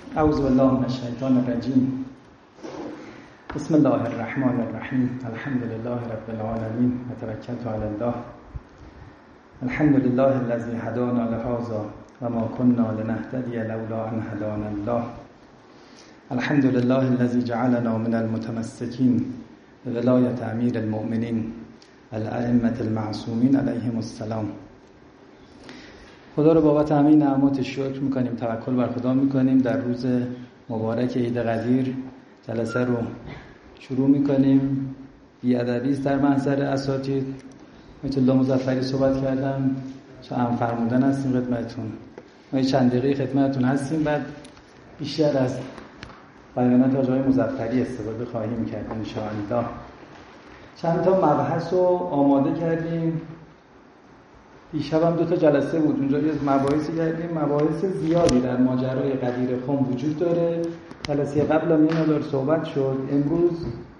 اعوذ بالله من الشیطان الرجیم. بسم الله الرحمن الرحیم. الحمد لله رب العالمین و توکلت علی الله. الحمد لله الذی هدانا لهذا و ما كنا لنهتدی لولا ان هدانا الله. الحمد لله الذی جعلنا من المتمسکین بولایت امیر المؤمنین الائمة المعصومین علیهم السلام. خدا رو بابت همه نعمات شکر میکنیم، توکل بر خدا میکنیم. در روز مبارک عید قدیر جلسه رو شروع میکنیم. بی‌ادبی است در محضر اساتید. آیت الله مظفری صحبت کردم، چه هم فرمودن هستیم خدمتتون. ما چند دقیقه خدمتتون هستیم، بعد بیشتر از بیانات آقای مظفری استفاده خواهیم کرد ان شاء الله. چند تا مبحث رو آماده کردیم. دیشب هم 2 جلسه بود، اونجا یه مباحثی کردیم. مباحث زیادی در ماجرای غدیر خم وجود داره. جلسه قبل هم یه مقدار صحبت شد. امروز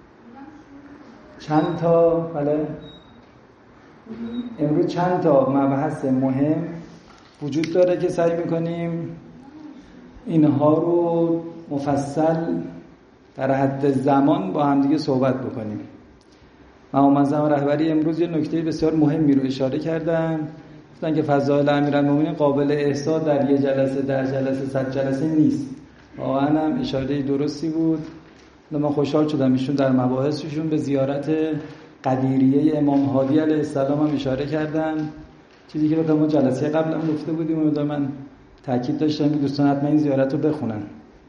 چند تا مبحث مهم وجود داره که سعی میکنیم اینها رو مفصل در حد زمان با هم دیگه صحبت بکنیم. مقام معظم رهبری امروز یه نکته بسیار مهمی رو اشاره کردن. گفتن که فضائل امیرالمومنین قابل احصا در یه جلسه، در جلسه، 100 جلسه نیست. واقعا هم اشاره درستی بود. من خوشحال شدم ایشون در مباحثشون به زیارت قدیریه امام هادی علیه السلام هم اشاره کردن. چیزی که ما جلسه قبل هم گفته بودیم و من تاکید داشتم که دوستان حتما این زیارت رو بخونن.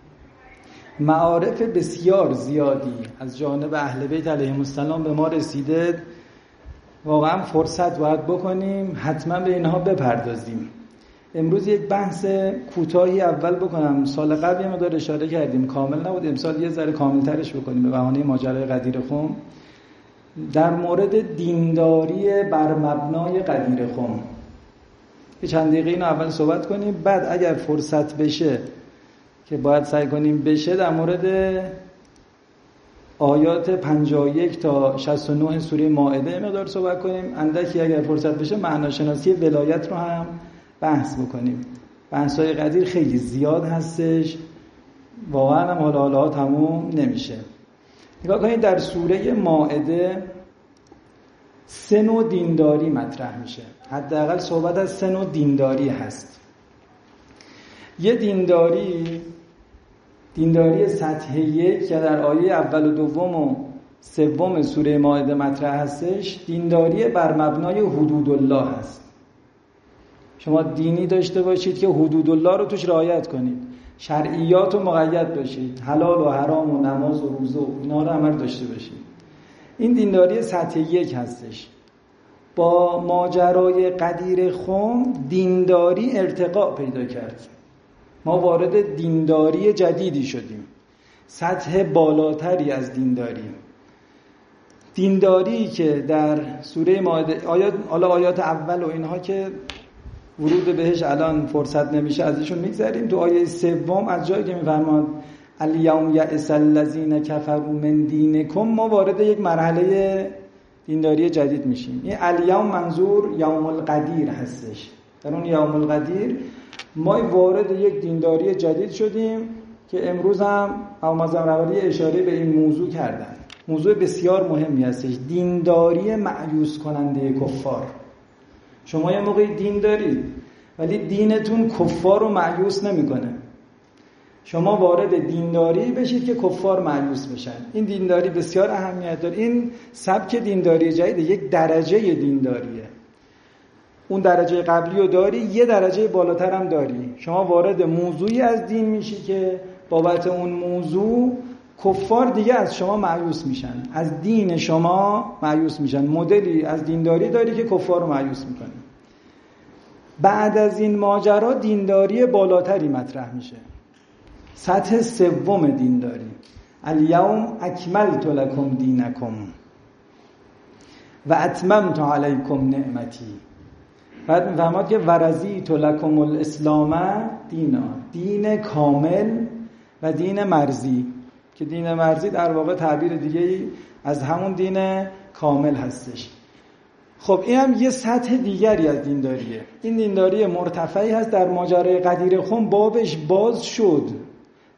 معارف بسیار زیادی از جانب اهل بیت علیهم السلام به ما رسیده. واقعا فرصت باید بکنیم حتما به اینها بپردازیم. امروز یک بحث کوتاهی اول بکنم. سال قبل یه مقدار اشاره کردیم، کامل نبود. امسال یه ذره کامل‌ترش بکنیم به بهانه ماجرای غدیر خم. در مورد دینداری بر مبنای غدیر خم یه چند دقیقه اینو اول صحبت کنیم، بعد اگر فرصت بشه که باید سعی کنیم بشه در مورد آیات 51 تا 69 سوره مائده مقدار صحبت کنیم. اندکی اگر فرصت بشه معناشناسی ولایت رو هم بحث بکنیم. بحث‌های قدیر خیلی زیاد هستش، واقعا هم حالا تموم نمیشه. نگاه کنید در سوره مائده 3 نوع دینداری مطرح میشه. حداقل صحبت از 3 نوع دینداری هست. یه دینداری سطح 1 که در آیه اول و دوم و سوم سوره مائده مطرح هستش، دینداری بر مبنای حدود الله هست. شما دینی داشته باشید که حدود الله رو توش رعایت کنید، شرعیات رو مقید باشید، حلال و حرام و نماز و روزه و اینا رو عمل داشته باشید. این دینداری سطح 1 هستش. با ماجرای غدیر خم دینداری ارتقا پیدا کرد. ما وارد دینداری جدیدی شدیم، سطح بالاتری از دینداری که در سوره مائده آیات اول و اینها که ورود بهش الان فرصت نمیشه ازشون میگذریم. تو آیه 3 از جایی که میفرماد الیوم یئس الذین کفروا من دینکم، ما وارد یک مرحله دینداری جدید میشیم. این الیوم منظور یوم القدیر هستش. در اون یوم القدیر ما وارد یک دینداری جدید شدیم که امروز هم مقام رهبری اشاره به این موضوع کردن. موضوع بسیار مهمی هستش، دینداری مأیوس کننده کفار. شما یه موقعی دین دارید ولی دینتون کفار رو مأیوس نمیکنه. شما وارد دینداری بشید که کفار مأیوس بشن. این دینداری بسیار اهمیت داره. این سبک دینداری جدید یک درجه دینداریه. اون درجه قبلی رو داری، یه درجه بالاتر هم داری. شما وارد موضوعی از دین میشی که بابت اون موضوع کفار دیگه از شما مایوس میشن، از دین شما مایوس میشن. مدلی از دینداری داری که کفار رو مایوس میکنه. بعد از این ماجرا دینداری بالاتری مطرح میشه، سطح 3 دینداری. الیوم اکملت لکم دینکم و اتممت علیکم نعمتی. بعد میفهمد که ورضیت لکم الاسلام دینا، دین کامل و دین مرضی، که دین مرضی در واقع تعبیر دیگه‌ای از همون دین کامل هستش. خب این هم یه سطح دیگری از دینداریه. این دینداری مرتفعی هست. در ماجرای غدیر خم بابش باز شد.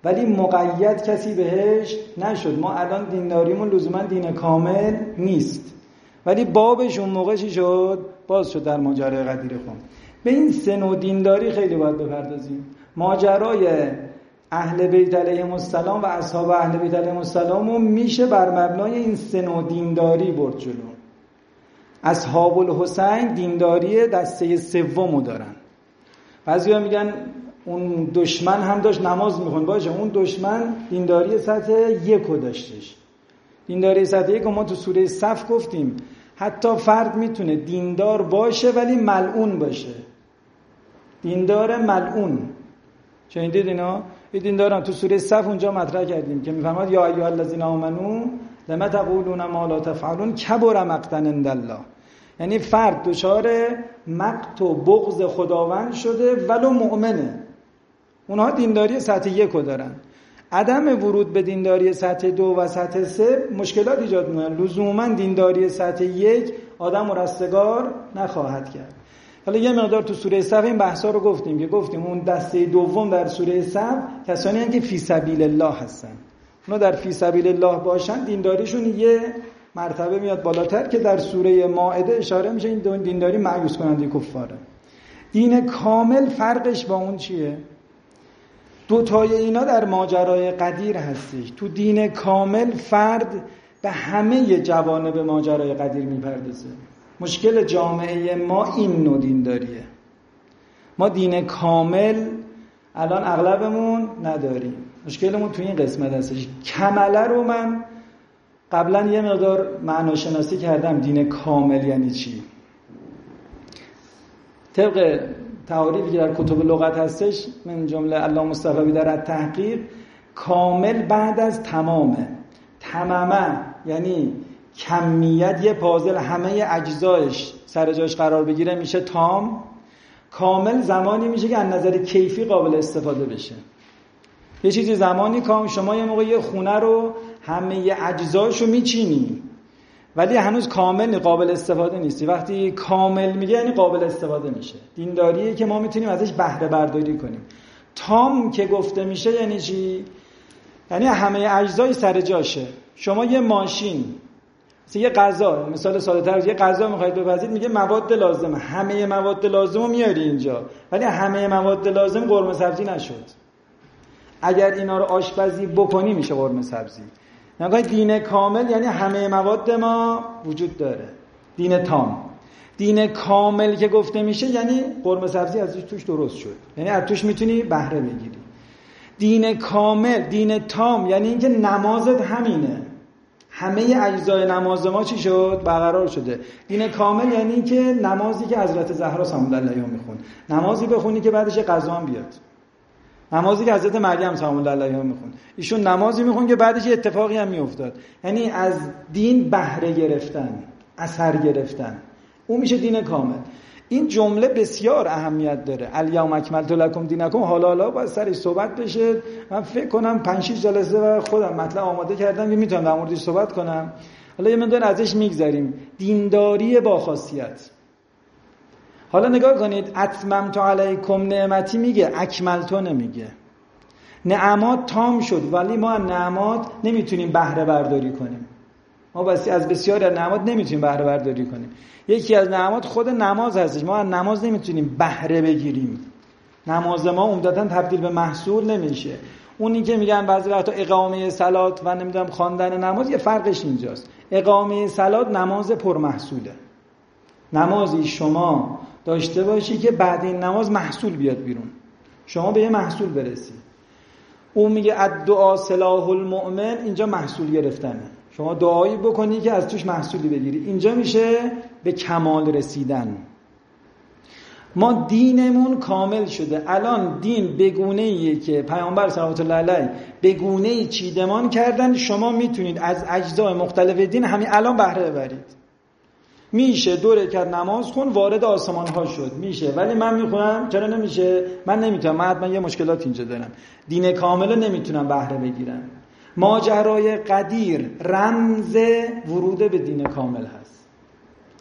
ولی مقید کسی بهش نشد. ما الان دینداریمون لزوما دین کامل نیست، ولی بابش اون موقع چی شد؟ باز شد در ماجرای قدیر خم. به این سه نوع دینداری خیلی باید بپردازیم. ماجرای اهل بیت علیهم السلام و اصحاب اهل بیت علیهم السلام رو میشه بر مبنای این سه نوع دینداری برد جلو. اصحاب الحسین دینداری دسته سومو دارن. بعضیا میگن اون دشمن هم داشت نماز میخوند، باشه اون دشمن دینداری سطح 1 داشتش. دینداری سطح 1 ما تو سوره صف گفتیم حتی فرد میتونه دیندار باشه ولی ملعون باشه. دیندار ملعون چه این دیدینا؟ این دینداران تو سوره صف اونجا مطرح کردیم که میفرماد یا ایها الذین آمنو لما تقولون ما لا تفعلون کبر مقتا عند الله. یعنی فرد دچار مقت و بغض خداوند شده ولو مؤمنه. اونها دینداری سطح 1 دارن. عدم ورود به دینداری سطح 2 و سطح 3 مشکلات ایجاد می‌کنه. لزوما دینداری سطح 1 آدم رستگار نخواهد کرد. حالا یه مقدار تو سوره صف این بحثا رو گفتیم اون دسته دوم در سوره صف کسانی هستند که فی سبیل الله هستن. اونا در فی سبیل الله باشن دینداریشون یه مرتبه میاد بالاتر که در سوره مائده اشاره میشه این دینداری مایوس کننده کفاره. دین کامل فرقش با اون چیه؟ دوتای اینا در ماجرای قدیر هستش. تو دین کامل فرد به همه جوانب ماجرای قدیر میپردازه. مشکل جامعه ما این نوع دینداریه. ما دین کامل الان اغلبمون نداریم. مشکلمون تو این قسمت هستش. کمله رو من قبلا یه مقدار معناشناسی کردم دین کامل یعنی چی. طبق تعاریفی که در کتب لغت هستش من جمله علامه مصطفی در التحقیق کامل بعد از تمامه. تمامه یعنی کمیت یه پازل همه اجزایش سر جاش قرار بگیره میشه تام. کامل زمانی میشه که از نظر کیفی قابل استفاده بشه. یه چیزی زمانی کام شما یه موقع یه خونه رو همه اجزایشو میچینی ولی هنوز کامل قابل استفاده نیستی. وقتی کامل میگه یعنی قابل استفاده میشه. دینداریه که ما میتونیم ازش بهره برداری کنیم. تام که گفته میشه یعنی چی؟ یعنی همه اجزای سر جاشه. شما یه ماشین یه غذا مثال ساده‌تر یه غذا میخواید بپزید میگه مواد لازمه، همه مواد لازمو میاری اینجا ولی همه مواد لازم قرمه سبزی نشد. اگر اینا رو آشپزی بکنی میشه قرمه سبزی. نگاه دین کامل یعنی همه مواد ما وجود داره. دین تام. دین کامل که گفته میشه یعنی قرمه سبزی از توش درست شد، یعنی از توش میتونی بهره بگیری. دین کامل، دین تام یعنی اینکه نمازت همینه، همه اجزای نماز ما چی شد؟ برقرار شده. دین کامل یعنی اینکه نمازی که حضرت زهرا سلام الله علیها میخون، نمازی بخونی که بعدش قضا هم بیاد. نمازی که حضرت مریم سلام الله علیها میخون، ایشون نمازی میخون که بعدش اتفاقی هم میافتاد. یعنی از دین بهره گرفتن، اثر گرفتن، اون میشه دین کامل. این جمله بسیار اهمیت داره. الیوم اکملت لکم دینکم. حالا باید سرش صحبت بشه. من فکر کنم 5-6 جلسه و خودم مطلب آماده کردم که میتونم در موردش صحبت کنم. حالا یه مقدار ازش میگذریم. دینداری با خاصیت. حالا نگاه کنید، اتممت علیکم نعمتی میگه، اکملتو نمیگه. نعمات تام شد ولی ما نعمات نمیتونیم بهره برداری کنیم. ما از بسیاری از نعمات نمیتونیم بهره برداری کنیم. یکی از نعمات خود نماز هستش. ما از نماز نمیتونیم بهره بگیریم. نماز ما عمدتاً تبدیل به محصول نمیشه. اونی که میگن بعضی وقتا اقامه صلات و نمیدونم خواندن نماز، یه فرقش اینجاست. اقامه صلات نماز پرمحصوله. نمازی شما داشته باشی که بعد این نماز محصول بیاد بیرون، شما به یه محصول برسی. اون میگه الدعا سلاح المؤمن، اینجا محصول گرفتنه. شما دعایی بکنی که از توش محصولی بگیری، اینجا میشه به کمال رسیدن. ما دینمون کامل شده. الان دین بگونه‌ایه که پیامبر صلوات الله علیه بگونه‌ای چیدمان کردن. شما میتونید از اجزای مختلف دین همین الان بهره ببرید. میشه 2 رکعت نماز خون وارد آسمان ها شد، میشه. ولی من میخونم چرا نمیشه؟ من نمیتونم، من حتما یه مشکلات اینجا دارم. دین کامل نمیتونم بهره بگیرم. ماجرای قدیر رمز ورود به دین کامل هست.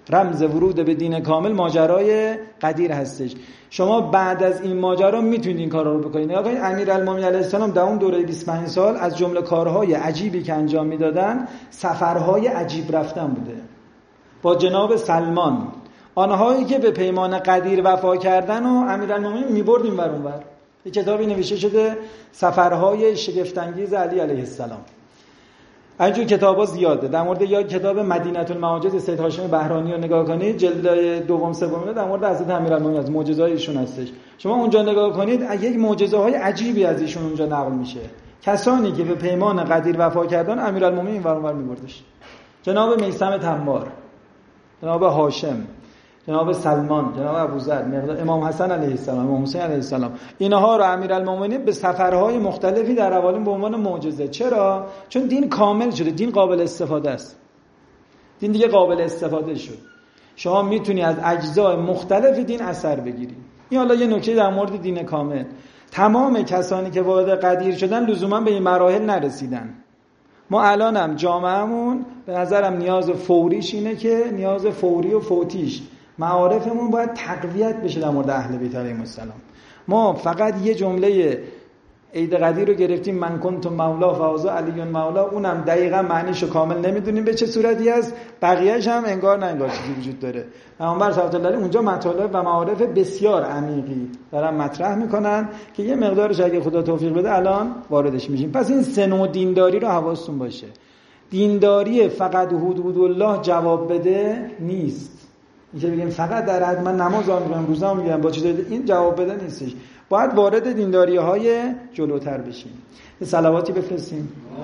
رمز ورود به دین کامل ماجرای قدیر هستش. شما بعد از این ماجرا میتونید این کارا رو بکنید. نگاه کنید امیرالمومنین علیه السلام در اون دوره 25 سال از جمله کارهای عجیبی که انجام میدادن سفرهای عجیب رفتن بوده با جناب سلمان. آنهایی که به پیمان قدیر وفا کردن و امیرالمومنین میبرد این ور اون ور. یک کتابی نوشته شده سفرهای شگفت‌انگیز علی علیه السلام. اینجور کتابا زیاده. در مورد یا کتاب مدینه المعاجز سید هاشم بهرانی رو نگاه کنید، جلد دوم سوم در مورد حضرت امیرالمومنین از معجزه‌های ایشون هستش. شما اونجا نگاه کنید یک معجزه‌های عجیبی از ایشون اونجا نقل میشه. کسانی که به پیمان قدیر وفا کردن امیرالمومنین این ور اون ور میبردش. جناب میثم تمار، جناب هاشم، جناب سلمان، جناب ابوذر، امام حسن علیه السلام، امام حسین علیه السلام، اینها رو امیرالمومنین به سفرهای مختلفی در اوالین به عنوان معجزه. چرا؟ چون دین کامل شده، دین قابل استفاده است. دین دیگه قابل استفاده شد. شما میتونی از اجزای مختلف دین اثر بگیری. این حالا یه نکته در مورد دین کامل. تمام کسانی که وارد قدیر شدن لزوما به این مراحل نرسیدن. ما الانم جامعهمون به نظرم نیاز فوریش اینه که نیاز فوری و فوتیش معارفمون باید تقویت بشه در مورد اهل بیت علیهم السلام. ما فقط یه جمله عید قدیر رو گرفتیم من کنت مولا فهذا علی مولا، اونم دقیقاً معنیشو کامل نمیدونیم به چه صورتی است، بقیه‌اش هم انگار نه انگار چیزی وجود داره. پیامبر صلی الله علیه و آله اونجا مطالب و معارف بسیار عمیقی دارن مطرح میکنن که یه مقدارش اگه خدا توفیق بده الان واردش میشیم. پس این سه نوع دینداری رو حواستون باشه. دینداری فقط حدود الله جواب بده نیست. اینکه بگیم فقط در حد من نماز میگم روزه میگم با چیز این جواب بده نیستش. باید وارد دینداری‌های جلوتر بشیم. یه صلواتی بفرستیم.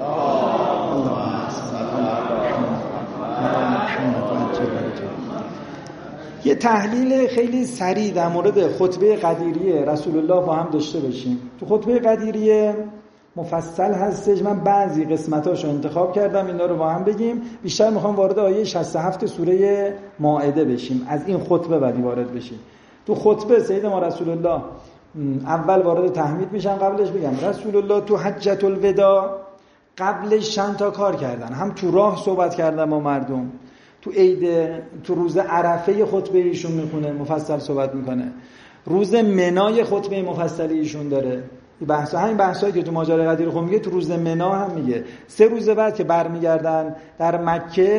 یه تحلیل خیلی سریع در مورد خطبه قدیریه رسول الله با هم داشته باشیم. تو خطبه قدیریه مفصل هستش. من بعضی قسمتاشو انتخاب کردم اینا رو با هم بگیم. بیشتر میخوام وارد آیه 67 سوره مائده بشیم. از این خطبه بعدی وارد بشیم. تو خطبه سید ما رسول الله اول وارد تحمید میشن. قبلش بگم رسول الله تو حجۃ الوداع قبلش چند تا کار کردن. هم تو راه صحبت کردن با مردم، تو عید، تو روز عرفه خطبه ایشون میخونه مفصل صحبت میکنه، روز منای خطبه مفصلی ایشون داره. همین بحثایی که تو ماجرای قدیر خون میگه تو روز منا هم میگه. 3 روز بعد که برمیگردن در مکه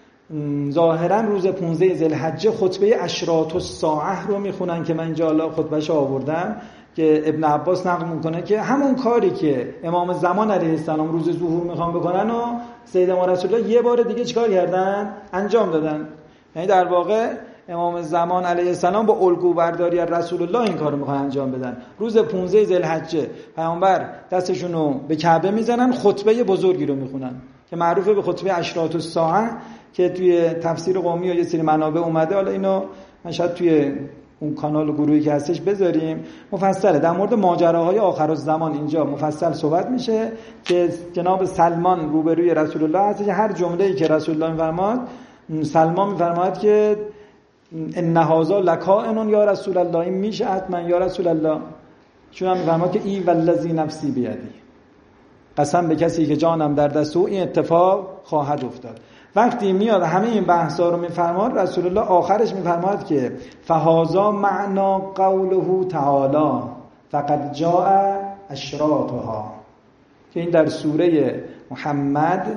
ظاهرا روز 15 ذوالحجه خطبه اشراط الساعه رو میخونن که من اینجا حالا خطبهشو آوردم که ابن عباس نقل میکنه که همون کاری که امام زمان علیه السلام روز ظهور میخوان بکنن و سید ما رسول الله یه بار دیگه چیکار کردن؟ انجام دادن. یعنی در واقع امام زمان علیه السلام با الگو برداری از رسول الله این کارو میخوان انجام بدن. روز 15 ذوالحجه پیامبر دستشونو به کعبه میزنن، خطبه بزرگی رو میخونن که معروفه به خطبه اشراط الساعه که توی تفسیر قومی و یه سری منابع اومده. حالا اینو من شاید توی اون کانال و گروهی که هستش بذاریم. مفصله در مورد ماجراهای آخرالزمان اینجا مفصل صحبت میشه که جناب سلمان روبروی رسول الله هست. هر جمله‌ای که رسول الله میفرماد سلمان میفرماد که ان هذا لکائن یا رسول الله، این میشه حتما یا رسول الله. چون هم میفرماد که ای والذی نفسی بیدی، قسم به کسی که جانم در دست او این اتفاق خواهد افتاد. وقتی میاد همه این بحثا رو میفرماد رسول الله آخرش میفرماد که فهذا معنا قوله تعالی فقد جاء اشراطها، که این در سوره محمد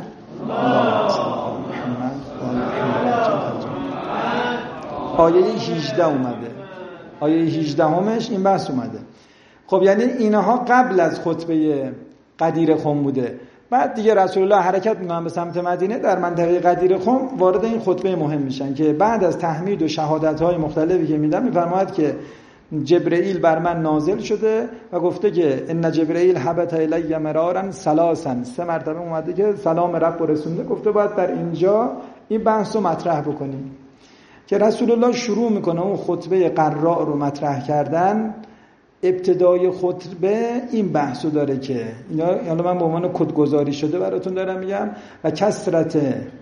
آیه 18 اومده. آیه 18 همش این بحث اومده. خب یعنی اینها قبل از خطبه قدیر خم بوده. بعد دیگه رسول الله حرکت میکنن به سمت مدینه. در منطقه قدیر خم وارد این خطبه مهم میشن که بعد از تحمید و شهادت‌های مختلفی که میدن میفرماید که جبرئیل بر من نازل شده و گفته که ان جبرئیل هبط الی مرارا ثلاثا، 3 مرتبه اومده که سلام رب رو رسونده. گفته باید در اینجا این بحث رو مطرح بکنیم که رسول الله شروع میکنه اون خطبه قراء رو مطرح کردن. ابتدای خطبه این بحثو داره که اینا من به عنوان کدگذاری شده براتون دارم میگم و کثرت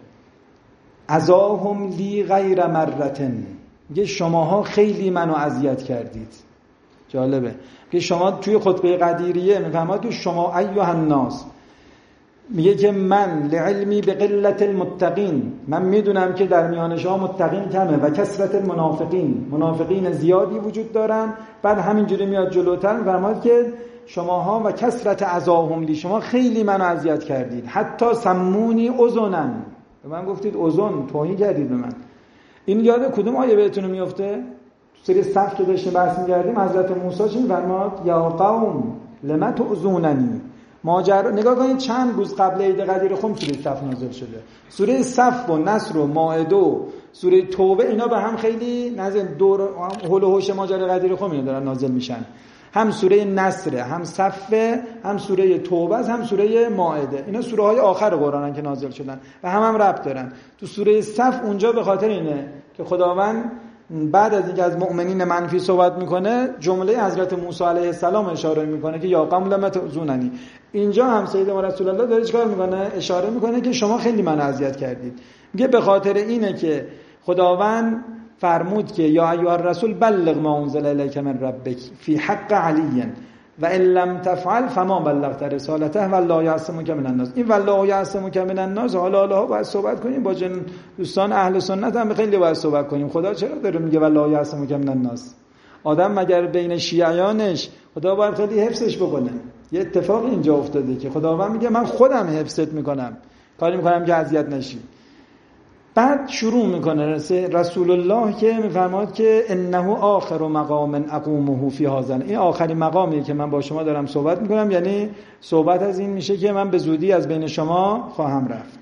عذاهم لی غیر مرتن، میگه شماها خیلی منو اذیت کردید. جالبه که شما توی خطبه قدیریه میفهمید تو شما ایها الناس میگه که من لعلمی به قلت المتقین، من میدونم که در میان شما متقین کمه و کثرت المنافقین، منافقین زیادی وجود دارن. بعد همینجوری میاد جلوتر میفرماد که شماها و کثرت اذاهم لی، شما خیلی منو اذیت کردید، حتی سمونی اذنن، به من گفتید اذن، توهین کردید به من. این یاد کدوم آیه بهتون میفته؟ سوره صف که داشتیم بحث می‌کردیم، حضرت موسی چی می‌فرماد؟ یا قوم لما تؤذوننی. ماجرا نگاه کنید چند روز قبل عید غدیر خم سوره صف نازل شده. سوره صف و نصر و مائده و سوره توبه اینا به هم خیلی نزدیک، دور هول و هوش ماجرا غدیر خم اینا دارن نازل میشن. هم سوره نصر، هم صف، هم سوره توبه، هم سوره مائده. اینا سوره های آخر قرآنن که نازل شدن و هم ربط دارن. تو سوره صف اونجا به خاطر اینه که خداوند بعد از اینکه از مؤمنین منفی صحبت میکنه، جمله حضرت موسی علیه السلام اشاره میکنه که یا قوم لم تؤذوننی. اینجا هم سید ما رسول الله داره چیکار میکنه؟ اشاره میکنه که شما خیلی منو اذیت کردید. میگه به خاطر اینه که خداوند فرمود که یا ایها الرسول بلغ ما انزل الیک من ربک فی حق علی و ان لم تفعل فما بلغت رسالته والله یعصمک من الناس. این والله یعصمک من الناس، حالا باید صحبت کنیم با دوستان اهل سنت، هم خیلی باید صحبت کنیم. خدا چرا داره میگه والله یعصمک من الناس؟ آدم مگر بین شیعیانش خدا باید خیلی حفظش بکنه. یه اتفاق اینجا افتاده که خداوند میگه من خودم حفظت میکنم، کاری میکنم که اذیت نشی. بعد شروع میکنه رسول الله که میفرماد که انه آخر مقام اقومه فی هذا، این آخرین مقامیه که من با شما دارم صحبت میکنم، یعنی صحبت از این میشه که من به زودی از بین شما خواهم رفت.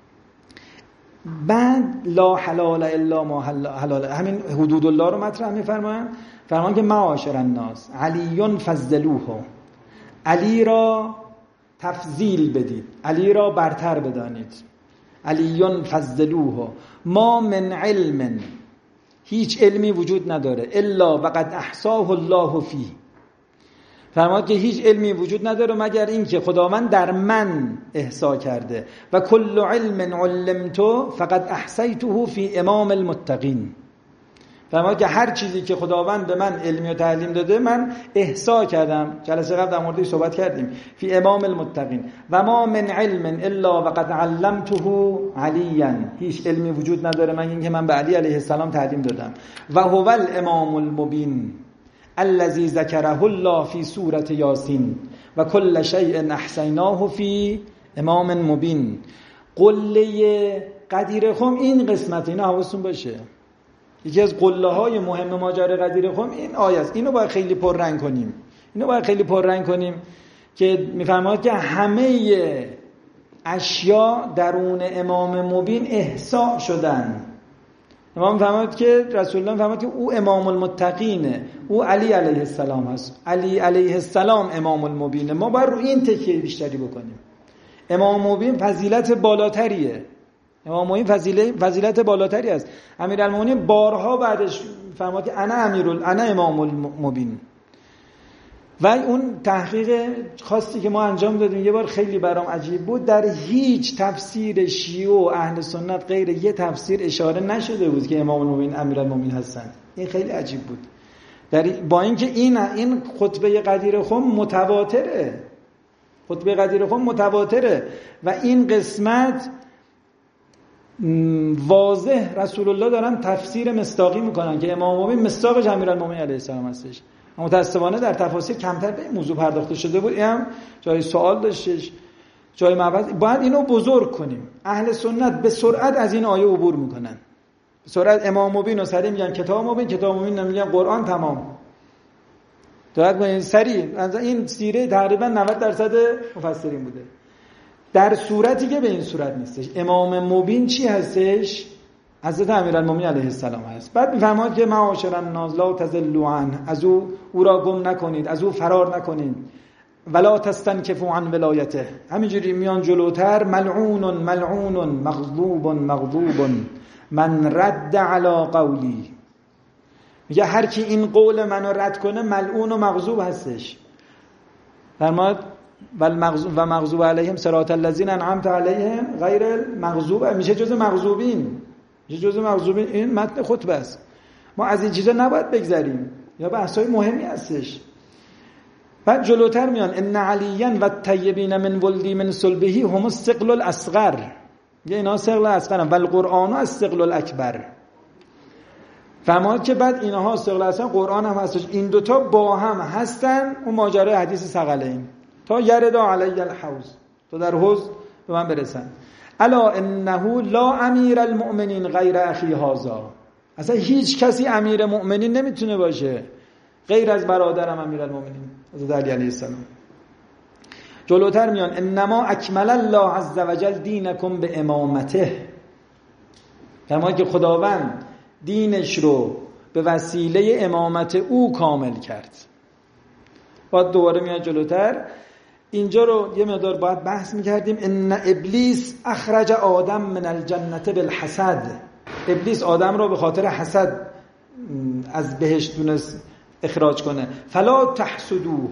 بعد لا حلال الا ما حلال، همین حدود الله رو مطرح میفرمان. فرمان که معاشر الناس علی فضلوه، علی را تفضیل بدید، علی را برتر بدانید. علی فضلوه، ما من علم، هیچ علمی وجود نداره الا وقد احصاه الله فیه. فرماد که هیچ علمی وجود نداره مگر این که خداوند در من احصا کرده. و کل علم علمته فقد احصیته فی امام المتقین. فرماد که هر چیزی که خداوند به من علمی و تعلیم داده من احصا کردم. جلسه قبل در موردش صحبت کردیم. فی امام المتقین. و ما من علم الا وقد علمته علیا، هیچ علمی وجود نداره مگر اینکه من به علی علیه السلام تعلیم دادم. و هو الامام المبین الذي ذكره الله فی سوره یاسین و کل شیء احصیناه فی امام مبین. قله غدیر خم این قسمت، اینا حواستون باشه، یکی از قله های مهم ماجرای غدیر خم این آیه است. اینو باید خیلی پررنگ کنیم، که میفرماید که همه اشیا درون امام مبین احصاء شدن. امام فرمود که رسول الله فرمود که او امام المتقینه، او علی علیه السلام هست. علی علیه السلام امام المبینه. ما باید رو این تکیه بیشتری بکنیم. امام مبین فضیلت بالاتریه، امام مبین فضیلت بالاتری است. امیرالمومنین بارها بعدش فرمود که انا امام المبین. و اون تحقیق خاصی که ما انجام دادیم یه بار خیلی برام عجیب بود، در هیچ تفسیر شیعه و اهل سنت غیر یه تفسیر اشاره نشده بود که امام المؤمنین امیرالمومنین هستند. این خیلی عجیب بود. با اینکه این خطبه غدیر خم متواتره، و این قسمت واضح رسول الله دارن تفسیر مصداقی میکنن که امام المؤمنین مصداق امیرالمومنین علیه السلام هستش. متاسفانه در تفاسیر کمتر به این موضوع پرداخته شده بود. این هم جای سوال داشتش، جای مبحث. باید اینو بزرگ کنیم. اهل سنت به سرعت از این آیه عبور میکنن، به سرعت امام مبین و سریع میگن کتاب مبین نمیگن قرآن تمام. دقت کنید سریع. این سیره تقریبا 90% مفسرین بوده، در صورتی که به این صورت نیستش. امام مبین چی هستش؟ حضرت امیرالمومنین علیه السلام هست. بعد میفرماید که معاشر الناس لا تضلوا عنه، از او را گم نکنید، از او فرار نکنید. ولا تستنکفوا عن ولایته. همینجوری میان جلوتر، ملعون مغضوب من رد علی قولی. میگه هر کی این قول منو رد کنه ملعون و مغضوب هستش. فرماید و مغضوب علیهم صراط الذین انعمت علیهم غیر المغضوب، میشه جزء مغضوبین. این متن خطبه است. ما از این چیزا نباید بگذریم، یا بحثای مهمی هستش. بعد جلوتر میان ان علیا و الطیبین من ولدی من صلبه هم الثقل الاصغر، یه اینا ثقل اصغرن و القرآن الثقل الاکبر. فهماد که بعد اینها ثقل اصغر، قرآن هم هستش، این دوتا با هم هستن. اون ماجرای حدیث ثقلین تا یرد علی الحوض، تا در حوض به من برسن. الا انه لا امیر المؤمنین غیر اخی هذا، اصلا هیچ کسی امیر مؤمنین نمیتونه باشه غیر از برادرم امیر المؤمنین حضرت علی علیه السلام. جلوتر میان انما اکمل الله عز وجل دینکم به امامته، فرماید که خداوند دینش رو به وسیله امامت او کامل کرد. بعد دوباره میاد جلوتر، اینجا رو یه مقدار باید بحث میکردیم. ان ابلیس اخرج آدم من الجنة بالحسد، ابلیس آدم رو به خاطر حسد از بهشت تونست اخراج کنه. فلا تحسدوه،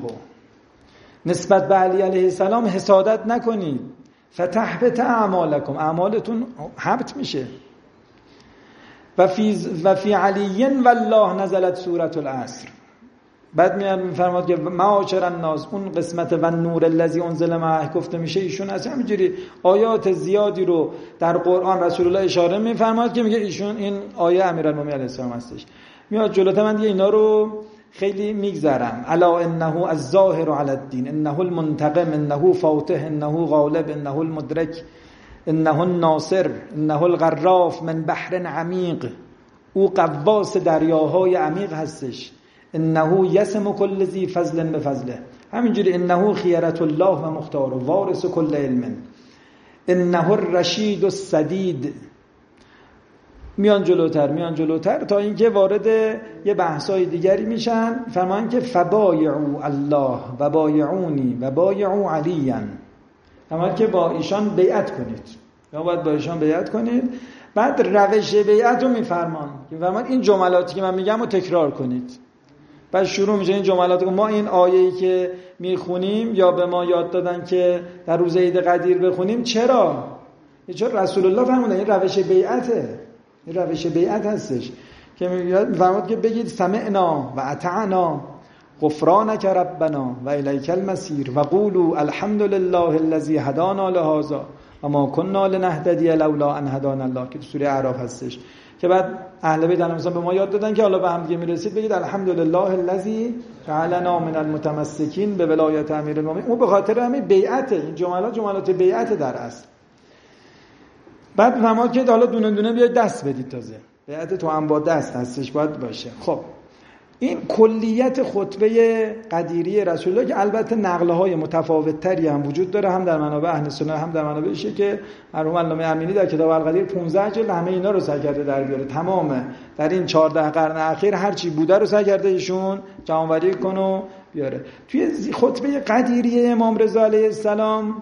نسبت به علی علیه السلام حسادت نکنید. فتحبط اعمالکم، اعمالتون حبط میشه. و فی علی والله نزلت سورة العصر. بعد میاد میفرماد که معاشر الناس، اون قسمت و نور الذی انزل معه گفته میشه، ایشون از همینجوری آیات زیادی رو در قرآن رسول الله اشاره میفرماد که میگه ایشون این آیه امیرالمومنین علیه السلام هستش. میاد جلوتر، من دیگه اینا رو خیلی میگذرم. الا انه الظاهر علی الدین، انه المنتقم، انه فاتح، انه غالب، انه المدرک، انه الناصر، انه الغراف من بحر عمیق، او قواس دریاهای عمیق هستش. انه یسم کل ذی فضل بفضله، همینجوری انه خیرة الله و مختار وارث کل علم، انه الرشید السدید. میان جلوتر تا اینکه وارد یه بحثای دیگری میشن. فرمان که فبایعوا الله و بایعونی و بایعوا علیا، فرمان که با ایشان بیعت کنید، یا باید با ایشان بیعت کنید. بعد روش بیعت رو میفرمان که فرمان این جملاتی که من میگم رو تکرار کنید. بعد شروع میشه این جملات که ما این آیه‌ای که میخونیم یا به ما یاد دادن که در روز عید قدیر بخونیم، چرا رسول الله فرمودن این روش بیعته، این روش بیعت هستش که میفرماد که بگید سمعنا و اطعنا غفرانک ربنا و الیک المصیر و قولوا الحمد لله الذی هدانا لهذا و ما كنا لنهتدی لولا ان هدانا الله، که تو سوره اعراف هستش. که بعد اهل بیت مثلا به ما یاد دادن که حالا به هم دیگه میرسید بگید الحمدلله الذی جعلنا من المتمسکین به ولایت امیرالمومنین. اون به خاطر همین بیعته، این جملات بیعت در اصل. بعد فرمود که حالا دونه دونه بیاید دست بدید، تازه بیعت تو هم با دست هستش باید باشه. خب این کلیت خطبه قدیری رسول الله که البته نقل‌های متفاوت‌تری هم وجود داره، هم در منابع اهل سنت هم در منابع شیعه، که مرحوم علامه امینی در کتاب القدیر 15 جلد همه اینا رو سعی کرده در بیاره. تمام در این 14 قرن اخیر هر چی بوده رو سعی کرده ایشون جمع‌آوری کنه و بیاره. توی خطبه قدیری امام رضا علیه السلام،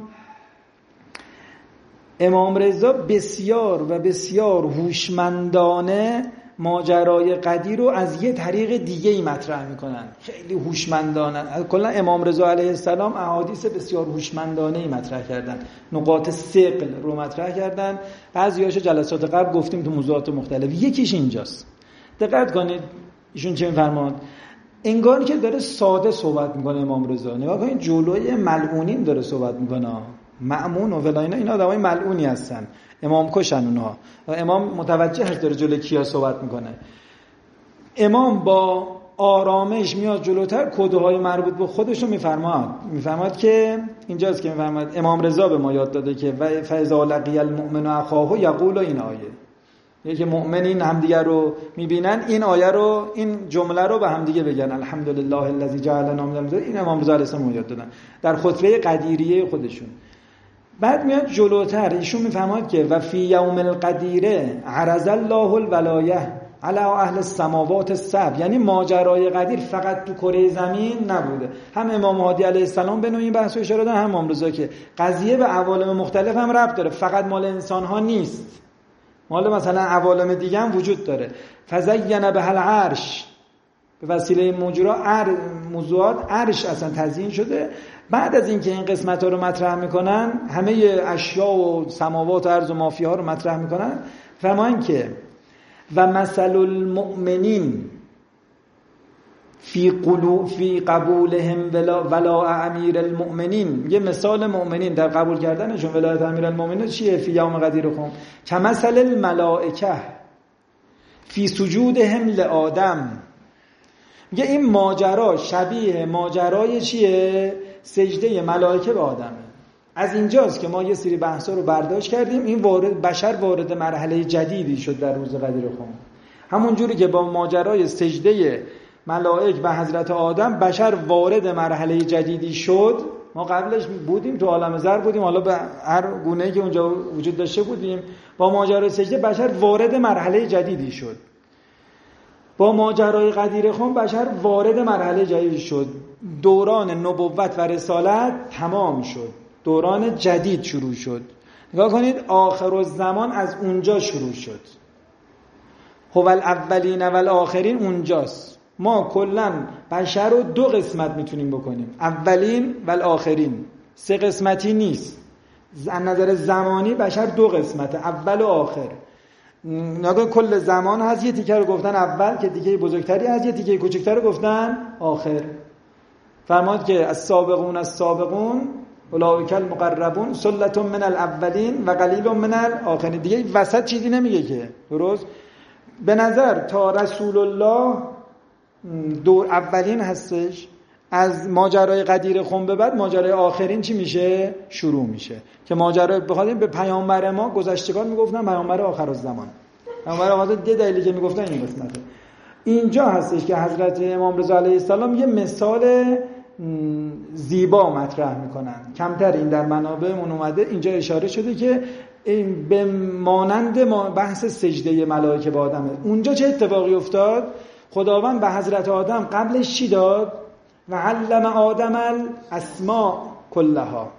امام رضا بسیار و بسیار هوشمندانه ماجرای قدیر رو از یه طریق دیگه‌ای مطرح میکنن، خیلی هوشمندانه. کلا امام رضا علیه السلام احادیث بسیار هوشمندانه‌ای مطرح کردن، نقاط ثقل رو مطرح کردن. بعضی‌هاش جلسات قبل گفتیم تو موضوعات مختلف، یکیش اینجاست. دقت کنید ایشون چه می‌فرماد، انگار که داره ساده صحبت میکنه امام رضا. نگاه کنید جلوی ملعونین داره صحبت میکنه، مأمون و فلان، این آدمای ملعونی هستن، امام کشن اونها. امام متوجهش داره جلوی کیا صحبت میکنه. امام با آرامش میاد جلوتر، کدهای مربوط به خودش رو میفرماد که اینجاست که میفرماد امام رضا به ما یاد داده که فاذا لقی المؤمن اخاه یقول، این آیه یکی مؤمنین همدیگه رو میبینن، این آیه رو، این جمله رو به همدیگه بگن الحمدلله الذی جعلنا من المسلمین. این امام رضا علیه السلام یاد دادن در خطبه قدیریه خودشون. بعد میاد جلوتر ایشون میفهمد که و فی یوم القدیره عرض الله الولایه علی اهل السماوات السبع، یعنی ماجرای قدیر فقط تو کره زمین نبوده. هم امام هادی علیه السلام به نوعی این بحثو اشاره دادن، هم امام رضا، که قضیه به عوالم مختلف هم ربط داره، فقط مال انسان ها نیست، مال مثلا عوالم دیگه هم وجود داره. فزین به العرش، به وسیله این موضوعات عرش اصلا تزیین شده. بعد از اینکه این قسمت‌ها رو مطرح میکنن، همه اشیا و سماوات و ارض و مافی‌ها رو مطرح میکنن، فرمان که و مثل المؤمنین فی قبولهم ولا امیر المؤمنین، یه مثال مؤمنین در قبول کردنشون ولایت امیر المؤمنین چیه؟ فی یوم غدیرهم کمثل الملائکه فی سجودهم لآدم. میگه این ماجرا شبیه ماجرای چیه؟ سجده ملائکه به آدمه. از اینجاست که ما یه سری بحثا رو برداشت کردیم. این بشر وارد مرحله جدیدی شد در روز غدیرهم. همون جوری که با ماجرای سجده ملائک و حضرت آدم بشر وارد مرحله جدیدی شد. ما قبلش بودیم تو عالم ذر بودیم، حالا به هر گونه‌ای که اونجا وجود داشته بودیم. با ماجرای سجده بشر وارد مرحله جدیدی شد. با ماجرای غدیرهم بشر وارد مرحله جدیدی شد. دوران نبوت و رسالت تمام شد، دوران جدید شروع شد. نگاه کنید آخرالزمان از اونجا شروع شد. هو الاولین و الاخرین اونجاست. ما کلا بشر رو دو قسمت میتونیم بکنیم، اولین و الاخرین. سه قسمتی نیست. از نظر زمانی بشر دو قسمته، اول و آخر. نگاه کل زمان هست، یه تیکه رو گفتن اول که تیکه بزرگتری هست، یه تیکه کوچکتر رو گفتن آخر. فرماد که السابقون اولئک المقربون ثلة من الاولین و قلیل من الاخرین. دیگه وسط چیزی نمیگه که. درست؟ به نظر تا رسول الله دور اولین هستش. از ماجرای غدیرهم به بعد ماجرای آخرین چی میشه؟ شروع میشه. که ماجرا بخاطر به پیامبر ما گذشتگان میگفتن پیامبر آخرالزمان. پیامبر آخر دلیلی که میگفتن این قسمته. اینجا هستش که حضرت امام رضا علیه السلام یه مثال زیبا مطرح میکنن. کمتر این در منابعمون اومده. اینجا اشاره شده که این به مانند بحث سجده ملائکه به آدمه. اونجا چه اتفاقی افتاد؟ خداوند به حضرت آدم قبلش چی داد؟ و علم آدم الاسماء کلها.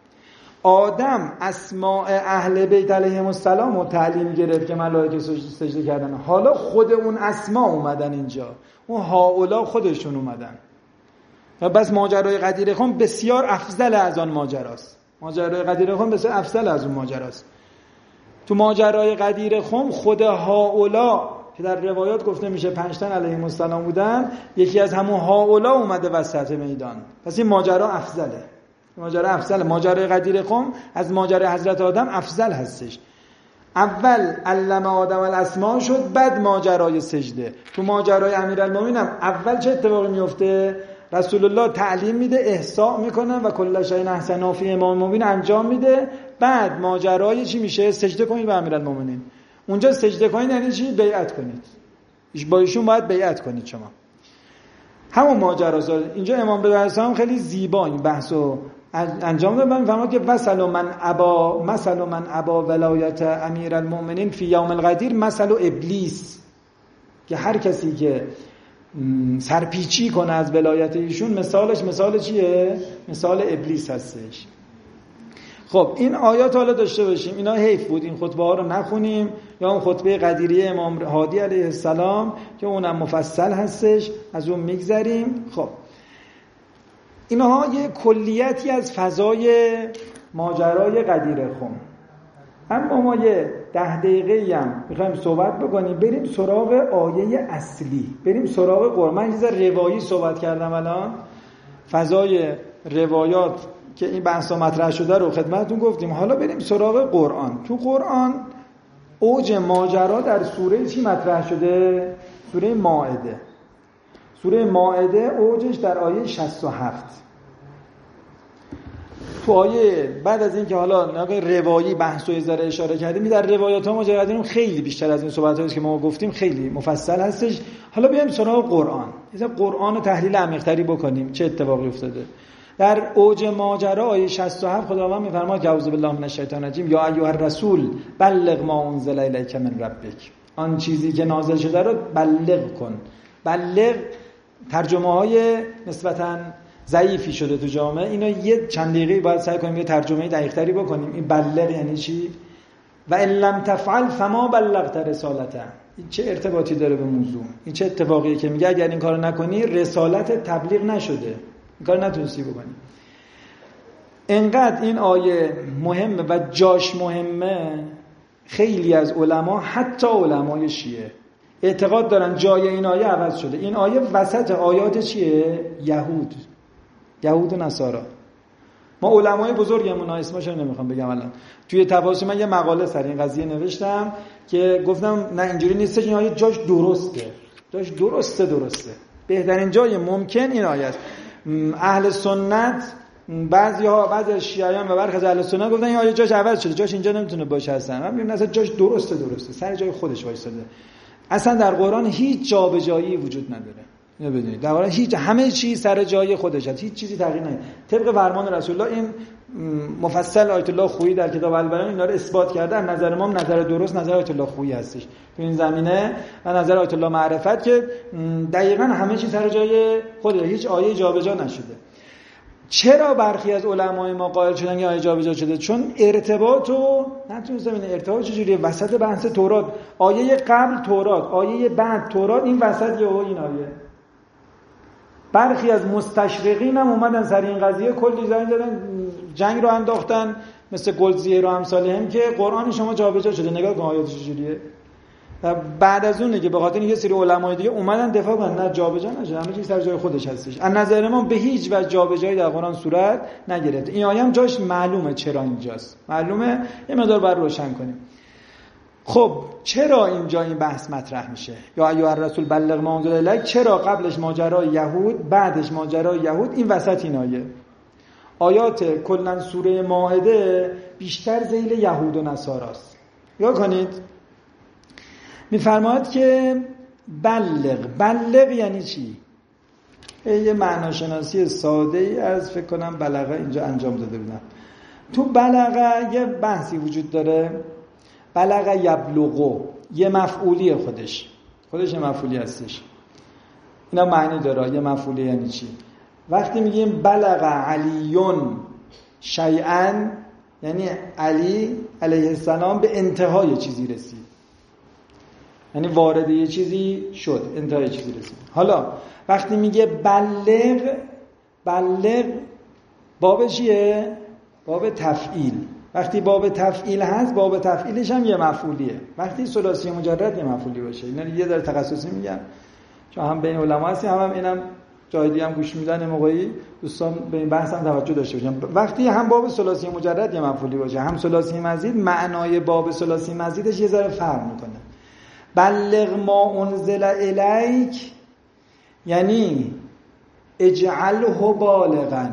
آدم اسماء اهل بیت علیهم السلام رو تعلیم گرفت که ملائکه سجده کردن. حالا خود اون اسماء اومدن اینجا، اون هاولا خودشون اومدن. و بس ماجرای غدیرهم بسیار افضل از آن ماجراست. ماجرای غدیرهم بسیار افضل از اون ماجراست. تو ماجرای غدیرهم خود هاولا که در روایات گفته میشه 5 تن علیهم السلام بودن، یکی از همون هاولا اومده وسط میدان. پس این ماجرا افضله. ماجرا افضل. ماجرای غدیرهم از ماجرای حضرت آدم افضل هستش. اول علم آدم الاسماء شد، بعد ماجرای سجده. تو ماجرای امیرالمومنین هم اول چه اتفاقی میفته؟ رسول الله تعلیم میده، احصاء میکنه و کل شیء احسنه فی امام مبین انجام میده. بعد ماجرای چی میشه؟ سجده کنید به امیرالمومنین. اونجا سجده کنید یعنی چی؟ بیعت کنید. با ایشون باید بیعت کنید شما. همون ماجراست. اینجا امام رضا خیلی زیبا این بحثو انجام داد. من فهمیدم که مثل من ابا ولایت امیرالمومنین فی یوم الغدیر مثل ابلیس، که هر کسی که سرپیچی کنه از ولایت ایشون مثالش مثال چیه؟ مثال ابلیس هستش. خب این آیات حالا داشته باشیم. اینا حیف بود این خطبه ها رو نخونیم، یا اون خطبه قدیریه امام هادی علیه السلام که اونم مفصل هستش، از اون میگذریم. خب اینها یه کلیتی از فضای ماجرای غدیرهم. اما ما یه 10 دقیقه‌ای هم می‌خوایم صحبت بکنیم، بریم سراغ آیه اصلی، بریم سراغ قرآن. من چیز روایی صحبت کردم الان، فضای روایات که این بحثا مطرح شده رو خدمتتون گفتیم. حالا بریم سراغ قرآن. تو قرآن اوج ماجرا در سوره چی مطرح شده؟ سوره مائده. سوره مائده اوجش در آیه 67. تو آیه بعد از این که حالا روایی بحث و ذره اشاره کردیم، در روایات ها ماجرا خیلی بیشتر از این صحبتایی که ما گفتیم خیلی مفصل هستش. حالا بیایم سراغ قرآن. مثلا قرآن رو تحلیل عمیق‌تری بکنیم چه اتفاقی افتاده. در اوج ماجرا آیه 67 خداوند می‌فرماید اعوذ بالله من الشیطان الرجیم یا ایها الرسول بلغ ما انزل الیک من ربک. آن چیزی که نازل شده رو بلغ کن. بلغ ترجمه‌های نسبتاً ضعیفی شده تو جامعه. اینا یه چند دقیقه باید سعی کنیم یه ترجمه دقیق‌تری بکنیم. این بلغ یعنی چی؟ و ان لم تفعل فما بلغت رسالته. این چه ارتباطی داره به موضوع؟ این چه اتفاقیه که میگه اگر این کارو نکنی رسالت تبلیغ نشده، این کار نتونستی بکنی. انقدر این آیه مهمه و جاش مهمه، خیلی از علما، حتی علمای شیعه، اعتقاد دارن جای این آیه عوض شده. این آیه وسط آیات چیه؟ یهود و نصارا. ما علمای بزرگمون اسمشو نمیخوام بگم الان، توی تفاسیر من یه مقاله سر این قضیه نوشتم که گفتم نه اینجوری نیستش، این آیه جاش درسته. بهترین جای ممکن این آیه است. اهل سنت بعضی از شیعیان و برخی از اهل سنت گفتن این آیه جاش عوض شده، جاش اینجا نمیتونه باشه اصلا. من میگم اصلا جاش درسته، سر جای خودش وایساده. اصلا در قرآن هیچ جابجایی وجود نداره. اینو بدونید در قرآن همه چیز سر جای خودش هست، هیچ چیزی تغییر نمیکنه. طبق فرمان رسول الله این مفصل آیت الله خویی در کتاب البیان اینا رو اثبات کرده. از نظر ما نظر درست نظر آیت الله خویی هستش تو این زمینه و نظر آیت الله معرفت که دقیقاً همه چیز سر جای خودش، هیچ آیه جابجا نشده. چرا برخی از علمای ما قائل شدن که آیه جابجا شده؟ چون ارتباطو نتونستم. این ارتباط چجوریه؟ وسط بحث تورات، آیه قبل تورات، آیه بعد تورات، این وسط یهو این آیه. برخی از مستشرقین هم اومدن سر این قضیه کلی زنگ زدن، جنگ رو انداختن، مثل گلدزیه و امثالهم که قرآن شما جابجا شده. نگاه کن آیاتش چجوریه. و بعد از اونه که به خاطر یه سری علمای دیگه اومدن دفاع کردن نه جابجا نشه، همه چیز سر جای خودش هستش. از نظر ما به هیچ وجه جابجایی در قرآن صورت نگرفته. این آیه هم جاش معلومه چرا اینجاست، معلومه، یه مقدار بر روشن کنیم. خب چرا اینجا این بحث مطرح میشه؟ یا ایها الرسول بلغ ما انزل الیک، چرا قبلش ماجرای یهود، بعدش ماجرای یهود، این وسط این آیه؟ آیات کلا سوره مائده بیشتر ذیل یهود و نصاراست. یا کنید میفرماد که بلغ یعنی چی؟ یه معناشناسی ساده ای از فکر کنم بلغه اینجا انجام داده بودم. تو بلغه یه بحثی وجود داره، بلغ یبلغو، یه مفعولی خودش یه مفعولی هستش. اینا معنی داره. یه مفعولی یعنی چی؟ وقتی میگیم بلغ علیون شیئا، یعنی علی علیه السلام به انتهای چیزی رسید، یعنی وارد یه چیزی شد، انتهای چیزی رسید. حالا وقتی میگه بلغ باب چیه؟ باب تفعیل. وقتی باب تفعیل هست، باب تفعیلش هم یه مفعولیه. وقتی ثلاثی مجرد یه مفعولی باشه، اینا یه ذره تخصصی میگم چون هم بین علما هستیم، هم اینم جای دیگه هم گوش میدن، موقعی دوستان به این بحث هم توجه داشته باشن. وقتی هم باب ثلاثی مجرد یه مفعولی باشه، هم ثلاثی مزید، معنای باب ثلاثی مزیدش یه ذره فرق میکنه. بلغ ما انزل الیک یعنی اجعله بالغا،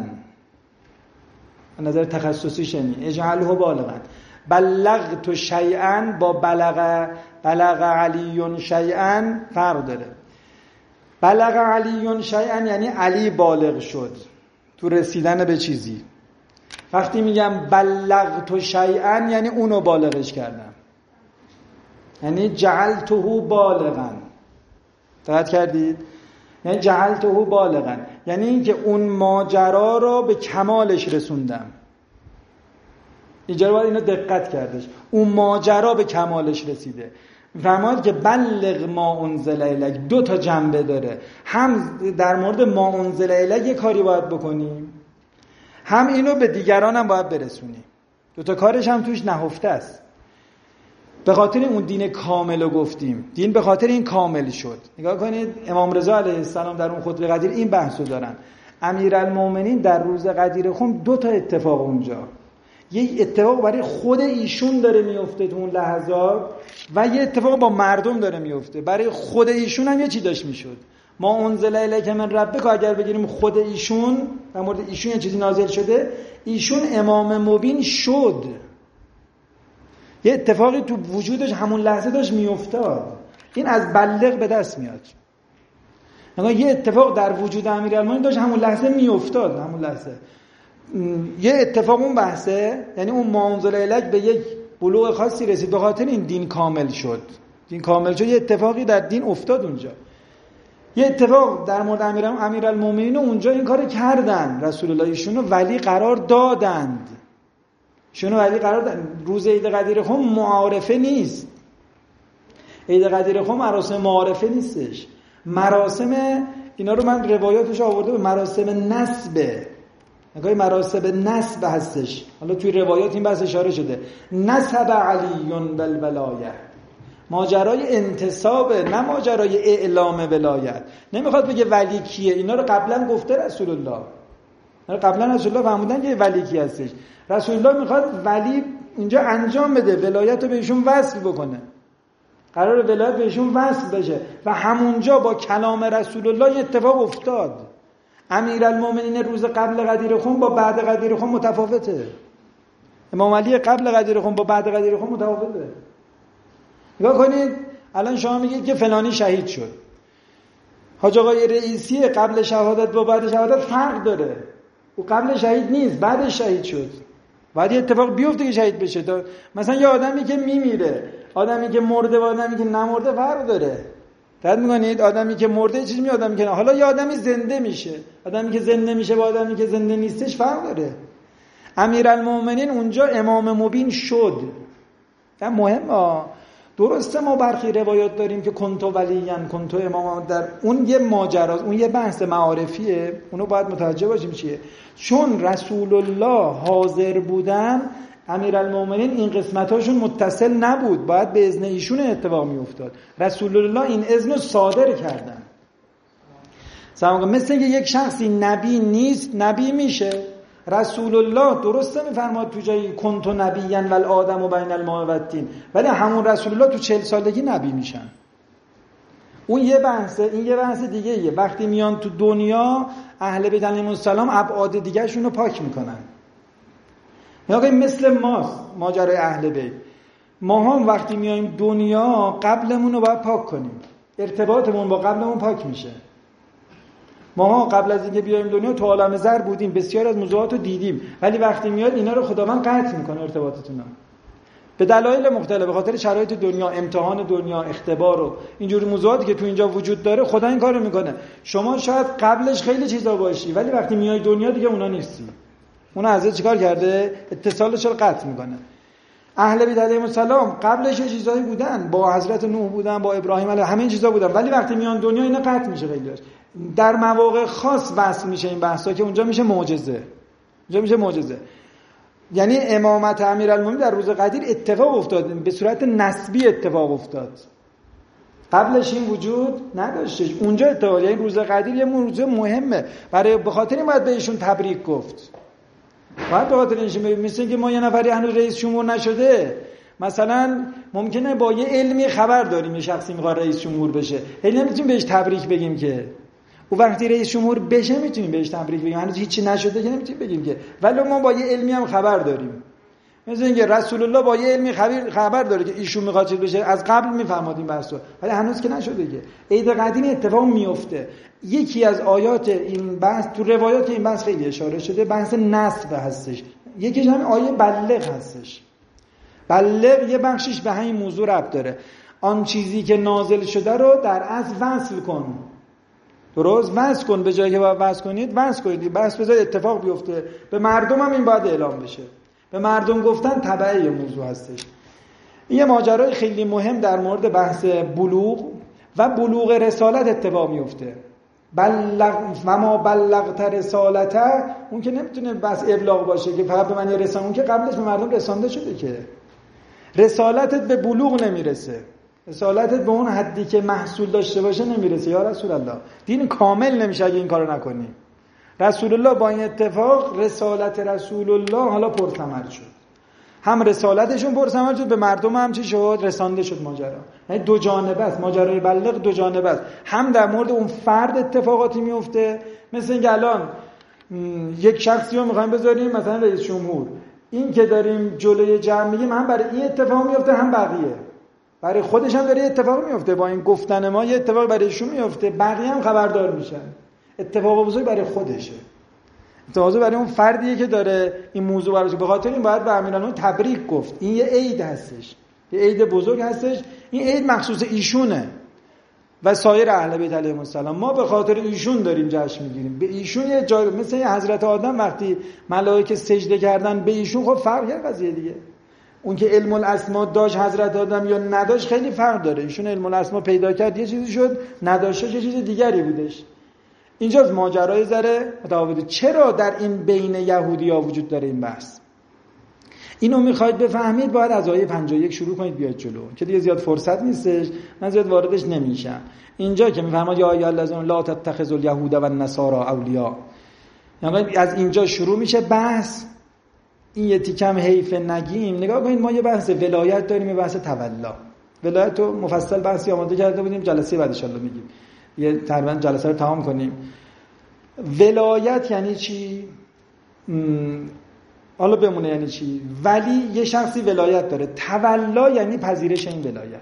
نظر تخصصی شنی اجعله بالغا. بلغت شیئا با بلغ علی شیئا فرق داره. بلغ علی شیئا یعنی علی بالغ شد تو رسیدن به چیزی. وقتی میگم بلغت شیئا یعنی اونو بالغش کردم، یعنی جعلته بالغا. دقت کردید؟ یعنی جعلته بالغا یعنی اینکه اون ماجرا رو به کمالش رسوندم. اینجا باید اینو دقت کردش، اون ماجرا به کمالش رسیده. فرمود که بلغ ما انزل الیک دو تا جنبه داره، هم در مورد ما انزل الیک یه کاری باید بکنیم، هم اینو به دیگران هم باید برسونیم. دو تا کارش هم توش نهفته است. به خاطر اون دین کامل رو گفتیم، دین به خاطر این کامل شد. نگاه کنید امام رضا علیه السلام در اون خطبه قدیر این بحثو دارن. امیرالمومنین در روز قدیر خم دو تا اتفاق اونجا، یه اتفاق برای خود ایشون داره میفته تو اون لحظات و یه اتفاق با مردم داره میفته. برای خود ایشون هم یه چی داشت میشد. ما انزل الیک من ربک، اگر بگیریم خود ایشون، در مورد ایشون یه چیزی نازل شده، ایشون امام مبین شد، یه اتفاقی تو وجودش همون لحظه داشت میافتاد. این از بلغ به دست میاد. یعنی یه اتفاق در وجود امیرالمومنین داشت همون لحظه میافتاد، همون لحظه یه اتفاق اون بحثه، یعنی اون ما انزل الیک به یک بلوغ خاصی رسید، به خاطر این دین کامل شد. دین کامل شد، یه اتفاقی در دین افتاد اونجا. یه اتفاق در مورد امیرالمومنین اونجا این کارو کردن، رسول الله ایشونو ولی قرار دادند. روز عید قدیر خم معارفه نیست. عید قدیر خم مراسم معارفه نیستش. مراسم اینا رو من روایاتش آورده به مراسم نسبه. نگاه مراسم نسب هستش. حالا توی روایات این بحث اشاره شده. نسب علیون بالولایه. ماجرای انتسابه، نه ماجرای اعلام ولایت. نمیخواد بگه ولی کیه، اینا رو قبلا گفته رسول الله. قبلا رسول الله فرمودن که ولی کی هستش. رسول الله میخواد ولی اینجا انجام بده، ولایت رو بهشون وصل بکنه. قرار ولایت بهشون وصل بشه و همونجا با کلام رسول الله این اتفاق افتاد. امیرالمومنین روز قبل غدیر خون با بعد غدیر خون متفاوته. امام علی قبل غدیر خون با بعد غدیر خون متفاوته. نگاه کنید الان شما میگید که فلانی شهید شد. حاج آقای رئیسی قبل شهادت با بعد شهادت فرق داره. او قبل شهید نیست، بعدش شهید شد. بعد یه اتفاق بیفته که شهید بشه. مثلا یه آدمی که میمیره، آدمی که مرده و آدمی که نمرده فرق داره. دقت می‌کنید؟ آدمی که مرده چیزی میاد، آدمی که نه. حالا یه آدمی زنده میشه، آدمی که زنده میشه با آدمی که زنده نیستش فرق داره. امیرالمومنین اونجا امام مبین شد. این مهمه. درسته ما برخی روایات داریم که کنتو ولیان کنتو امام، در اون یه ماجراست، اون یه بحث معارفیه، اونو باید متوجه باشیم چیه. چون رسول الله حاضر بودن، امیرالمومنین این قسمتاشون متصل نبود، باید به اذن ایشون اتفاق میافتاد. رسول الله این اذن رو صادر کردن. مثل اینکه یک شخصی نبی نیست، نبی میشه. رسول الله درسته میفرماد تو جایی کنتو نبیًا والآدم بین الماء والطین، ولی همون رسول الله تو 40 سالگی نبی میشن. اون یه بحثه، این یه بحث دیگه ایه. وقتی میان تو دنیا اهل بیت علیهم السلام ابعاد دیگه شون رو پاک میکنن. یعنی مثل ماست ماجرای اهل بیت. ما هم وقتی میایم دنیا قبلمون رو باید پاک کنیم، ارتباطمون با قبلمون پاک میشه. ما قبل از اینکه بیایم دنیا تو عالم زر بودیم، بسیار از موضوعات رو دیدیم، ولی وقتی میاد اینا رو خداوند قطع میکنه ارتباطتون رو. به دلایل مختلف، به خاطر شرایط دنیا، امتحان دنیا، اختبار و اینجوری موضوعاتی که تو اینجا وجود داره، خدا این کارو میکنه. شما شاید قبلش خیلی چیزا باشی، ولی وقتی میای دنیا دیگه اونا نیستی. اونا ازت چیکار کرده؟ اتصالش رو قطع میکنه. اهل بیت علیهم السلام قبلش یه چیزایی بودن، با حضرت نوح بودن، با ابراهیم علیه همین چیزا بودن، ولی وقتی میان دنیا اینا قطع میشه. خیلیش در مواقع خاص وصل میشه این بحثا که اونجا میشه معجزه. اونجا میشه معجزه. یعنی امامت امیرالمومنین در روز قدیر اتفاق افتاد، به صورت نسبی اتفاق افتاد. قبلش این وجود نداشتش. اونجا اتفاق، یعنی روز قدیر یه موضوع مهمه. برای به خاطر این باید بهشون تبریک گفت. باید به خاطر اینش مثل اینکه ما یه نفری هنوز رئیس جمهور نشده، مثلا ممکنه با یه علمی خبر داریم یه شخصی میخواد رئیس جمهور بشه، هیچ نمیتونیم بهش تبریک بگیم که. و وقتی رئیس جمهور بشه میتونیم بهش تبریک بگیم، هنوز هیچی نشده که نمیتونیم بگیم که، ولی ما با یه علمی هم خبر داریم. مثل اینکه رسول الله با یه علمی خبر داره که ایشون میخواد چیز بشه، از قبل میفهمید این بحثو، ولی هنوز که نشده که. عید قدیم اتفاق میفته. یکی از آیات این بحث تو روایات این بحث خیلی اشاره شده، بحث نسب هستش. یکیش هم آیه بلغ هستش. بلغ یه بخشش به همین موضوع ربط داره. آن چیزی که نازل شده رو در اصل وصل کن. درست وصل کن، به جایی که باید وصل کنید وصل کنید، بس بذارید اتفاق بیفته. به مردم هم این باید اعلام بشه. به مردم گفتن تبعی موضوع هستش. این یه ماجرای خیلی مهم در مورد بحث بلوغ و بلوغ رسالت اتفاق میفته. بلغ و ما بلغت رسالته، اون که نمیتونه بس ابلاغ باشه که فقط به من رسان، اون که قبلش به مردم رسانده شده که. رسالتت به بلوغ نمیرسه، رسالتت به اون حدی که محصول داشته باشه نمیرسه. یا رسول الله دین کامل نمیشه اگه این کارو نکنی. رسول الله با این اتفاق رسالت رسول الله حالا پرثمر شد. هم رسالتشون پرثمر شد، به مردم هم چی شد؟ رسانده شد ماجرا. یعنی دو جانبه است، ماجرای بلغ دو جانبه است. هم در مورد اون فرد اتفاقاتی میفته، مثل اینکه الان یک شخصی رو میخوایم بذاریم مثلا رئیس جمهور، این که داریم جلوی جمع میگیم هم برای این اتفاق میفته هم بقیه، برای خودش هم داره اتفاق میفته. با این گفتن ما یه اتفاق برایشون میفته، بقیه هم خبردار میشن. اتفاق بزرگ برای خودشه، اتفاق برای اون فردیه که داره این موضوع براش. به خاطر این باید به امیرالمومنین تبریک گفت. این یه عید هستش، یه عید بزرگ هستش. این عید مخصوص ایشونه و سایر اهل بیت علیهم السلام. ما به خاطر ایشون داریم جشن میگیریم. به ایشون یه جای مثل حضرت آدم وقتی ملائکه سجده کردن به ایشون، خب فرق یه قضیه دیگه. اون که علم الاسما داشت حضرت آدم یا نداشت خیلی فرق داره. ایشون علم الاسما پیدا کرد یه چیزی شد، نداشت یه چیز دیگری بودش. اینجاست ماجرای ذره متفاوته. چرا در این بین یهودی‌ها وجود داره این بحث؟ اینو میخواید بفهمید باید از آیه 51 شروع کنید بیاید جلو که دیگه زیاد فرصت نیستش، من زیاد واردش نمیشم. اینجا که میفرماد یا ایها الذین لا تتخذوا الیهود والنصارى اولیاء، یعنی از اینجا شروع میشه بحث. این یه تیکم حیف نگیم. نگاه کنید ما یه بحث ولایت داریم، یه بحث تولا. ولایت رو مفصل بحثی آماده کرده بودیم، جلسه بعد ان شاء الله میگیم، یه تقریبا جلسه رو تمام کنیم. ولایت یعنی چی؟ حالا بمونه یعنی چی؟ ولی یه شخصی ولایت داره. تولا یعنی پذیرش این ولایت.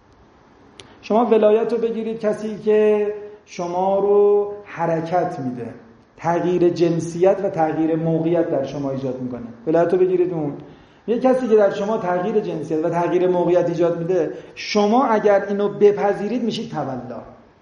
شما ولایت رو بگیرید کسی که شما رو حرکت میده، تغییر جنسیت و تغییر موقعیت در شما ایجاد میکنه. ولایت رو بگیرید اون. یه کسی که در شما تغییر جنسیت و تغییر موقعیت ایجاد میده، شما اگر اینو بپذیرید میشید تولا.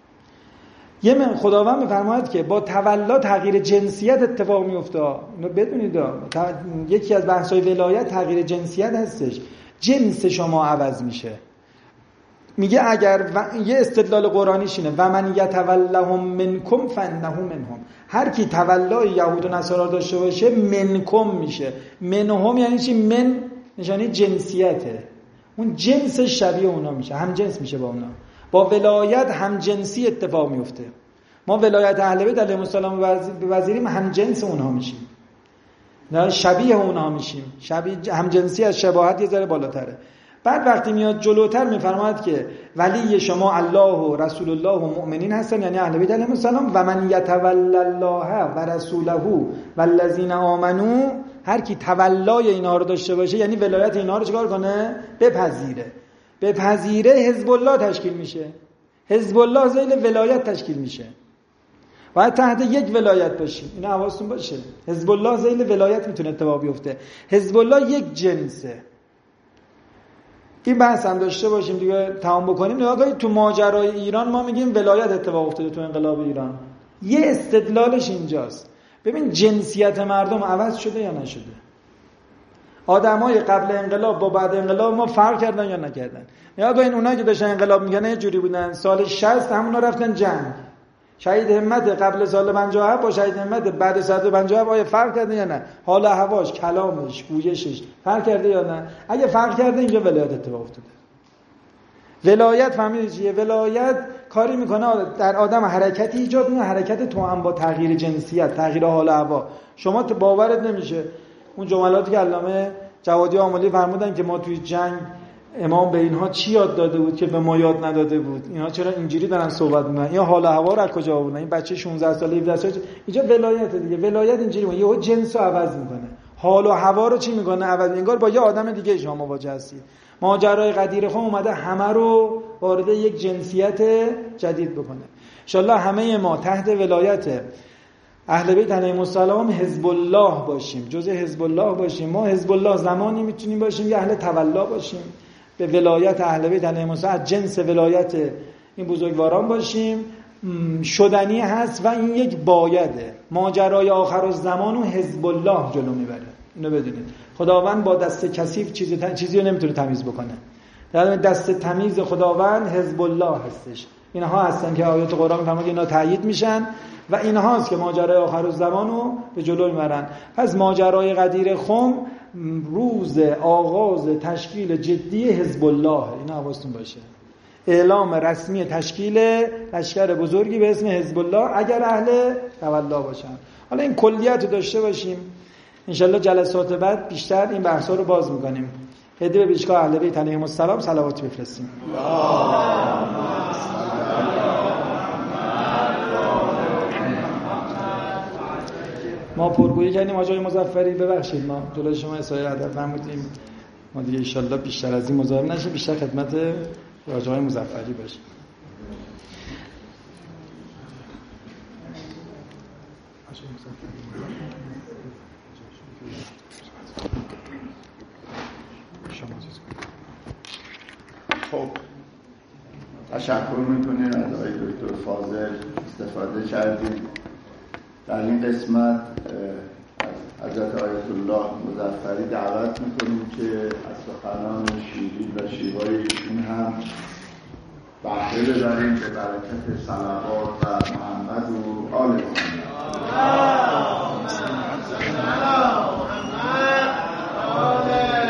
یه من خداوند میفرماید که با تولا تغییر جنسیت اتفاق میفته. اینو بدونید، یکی از بحث‌های ولایت تغییر جنسیت هستش. جنس شما عوض میشه. میگه اگر یه استدلال قرآنیش اینه و من یتولهم منکم فانه منهم، هر کی تولای یهود و نصارا داشته باشه منکم میشه. منهم یعنی چی؟ من نشانی جنسیته، اون جنس شبیه اونا میشه، هم جنس میشه با اونا. با ولایت هم جنسی اتفاق میفته. ما ولایت اهل بیت علیهم السلام بپذیریم هم جنس اونها میشیم، نه شبیه اونها میشیم. شبیه هم جنسی از شباهت یه ذره بالاتره. بعد وقتی میاد جلوتر میفرماید که ولی شما الله و رسول الله و مؤمنین هستن، یعنی اهل بیت علیهم السلام. و من یتول الله و رسوله والذین آمنوا، هر کی تولای اینا رو داشته باشه یعنی ولایت اینا رو چیکار کنه؟ بپذیره حزب الله تشکیل میشه. حزب الله ذیل ولایت تشکیل میشه. باید تحت یک ولایت باشیم، اینا حواستون باشه. حزب الله ذیل ولایت میتونه اتفاق بیفته. حزب الله یک جنسه. این بحث هم داشته باشیم دیگه تمام بکنیم. نگاه کنید تو ماجرای ایران ما میگیم ولایت اتفاق افتاده تو انقلاب ایران. یه استدلالش اینجاست. ببین جنسیت مردم عوض شده یا نشده؟ آدمای قبل انقلاب با بعد انقلاب ما فرق کردن یا نکردن؟ نگاه کنید اونایی که داشتن انقلاب میکنن یه جوری بودن، سال 60 همونا رفتن جنگ. شهید همت قبل سال 57 با شهید همت بعد سال 57 آیا فرق کرده یا نه؟ حال هواش، کلامش، گویشش فرق کرده یا نه؟ اگه فرق کرده اینجا ولایت اتفاق افتاده. ولایت فهمیدید چیه؟ ولایت کاری میکنه در آدم حرکتی ایجاد میکنه، حرکت توأم با تغییر جنسیت، تغییر حال هوا. شما باورت نمیشه اون جملاتی که علامه جوادی آملی فرمودن که ما توی جنگ امام به اینها چی یاد داده بود که به ما یاد نداده بود؟ اینا چرا اینجوری دارن صحبت میکنن؟ یا حال هوا رو از کجا آوردن؟ این بچه 16 ساله 17 ساله اینجا ولایت دیگه. ولایت اینجوری میگه یهو جنس رو عوض میکنه، حال و هوا رو چی میکنه؟ عوض. انگار با یه آدم دیگه شما مواجه هستید. ماجرای قدیر خان اومده همه رو وارد یک جنسیت جدید بکنه. ان شاءالله همه ما تحت ولایت اهل بیت علیهم السلام حزب الله باشیم، جزء حزب الله باشیم. ما حزب الله زمانی میتونیم باشیم که اهل تولا باشیم، به ولایت اهل بیت علیهم السلام جنس ولایت این بزرگواران باشیم. شدنی هست و این یک بایده. ماجرای آخرالزمان و حزب الله جلو میبره. اینو بدونید خداوند با دست کثیف چیزی رو نمیتونه تمیز بکنه. در دست تمیز خداوند حزب الله هستش. اینها هستن که آیات قرآن میفرماید اینا تایید میشن و اینها هست که ماجرای آخرالزمان رو به جلو میبرن. پس ماجرای قدیر خم روز آغاز تشکیل جدی حزب الله، اینا حواستون باشه. اعلام رسمی تشکیل لشکر بزرگی به اسم حزب الله اگر اهل تولا باشن. حالا این کلیت رو داشته باشیم. انشالله جلسات بعد بیشتر این بحثا رو باز میکنیم. هدیه به پیشگاه اهل بیت علیهم السلام صلوات بفرستیم. ما پرگویی کردیم آقای مظفری، ببخشید ما جلوی شما اظهار ادب فرمودیم. ما دیگه ان شاءالله بیشتر از این مزاحم نشیم، بیشتر خدمت آقای مظفری باشیم. خب تشکر میکنیم از آقای دکتر فاضل، استفاده کردیم. در این قسمت از حضرت آیت الله مظفری دعوت میکنیم که از سخنان شیرین و شیوای ایشون هم بهره ببریم به برکت صلوات و محمد و آل محمد.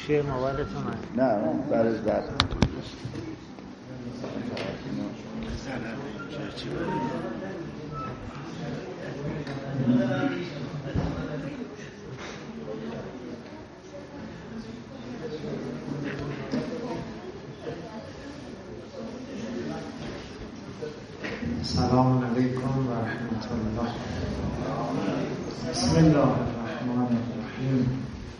گوشی موبایلتون هست؟ نه برای زد السلام علیکم و رحمت الله. بسم الله الرحمن الرحیم.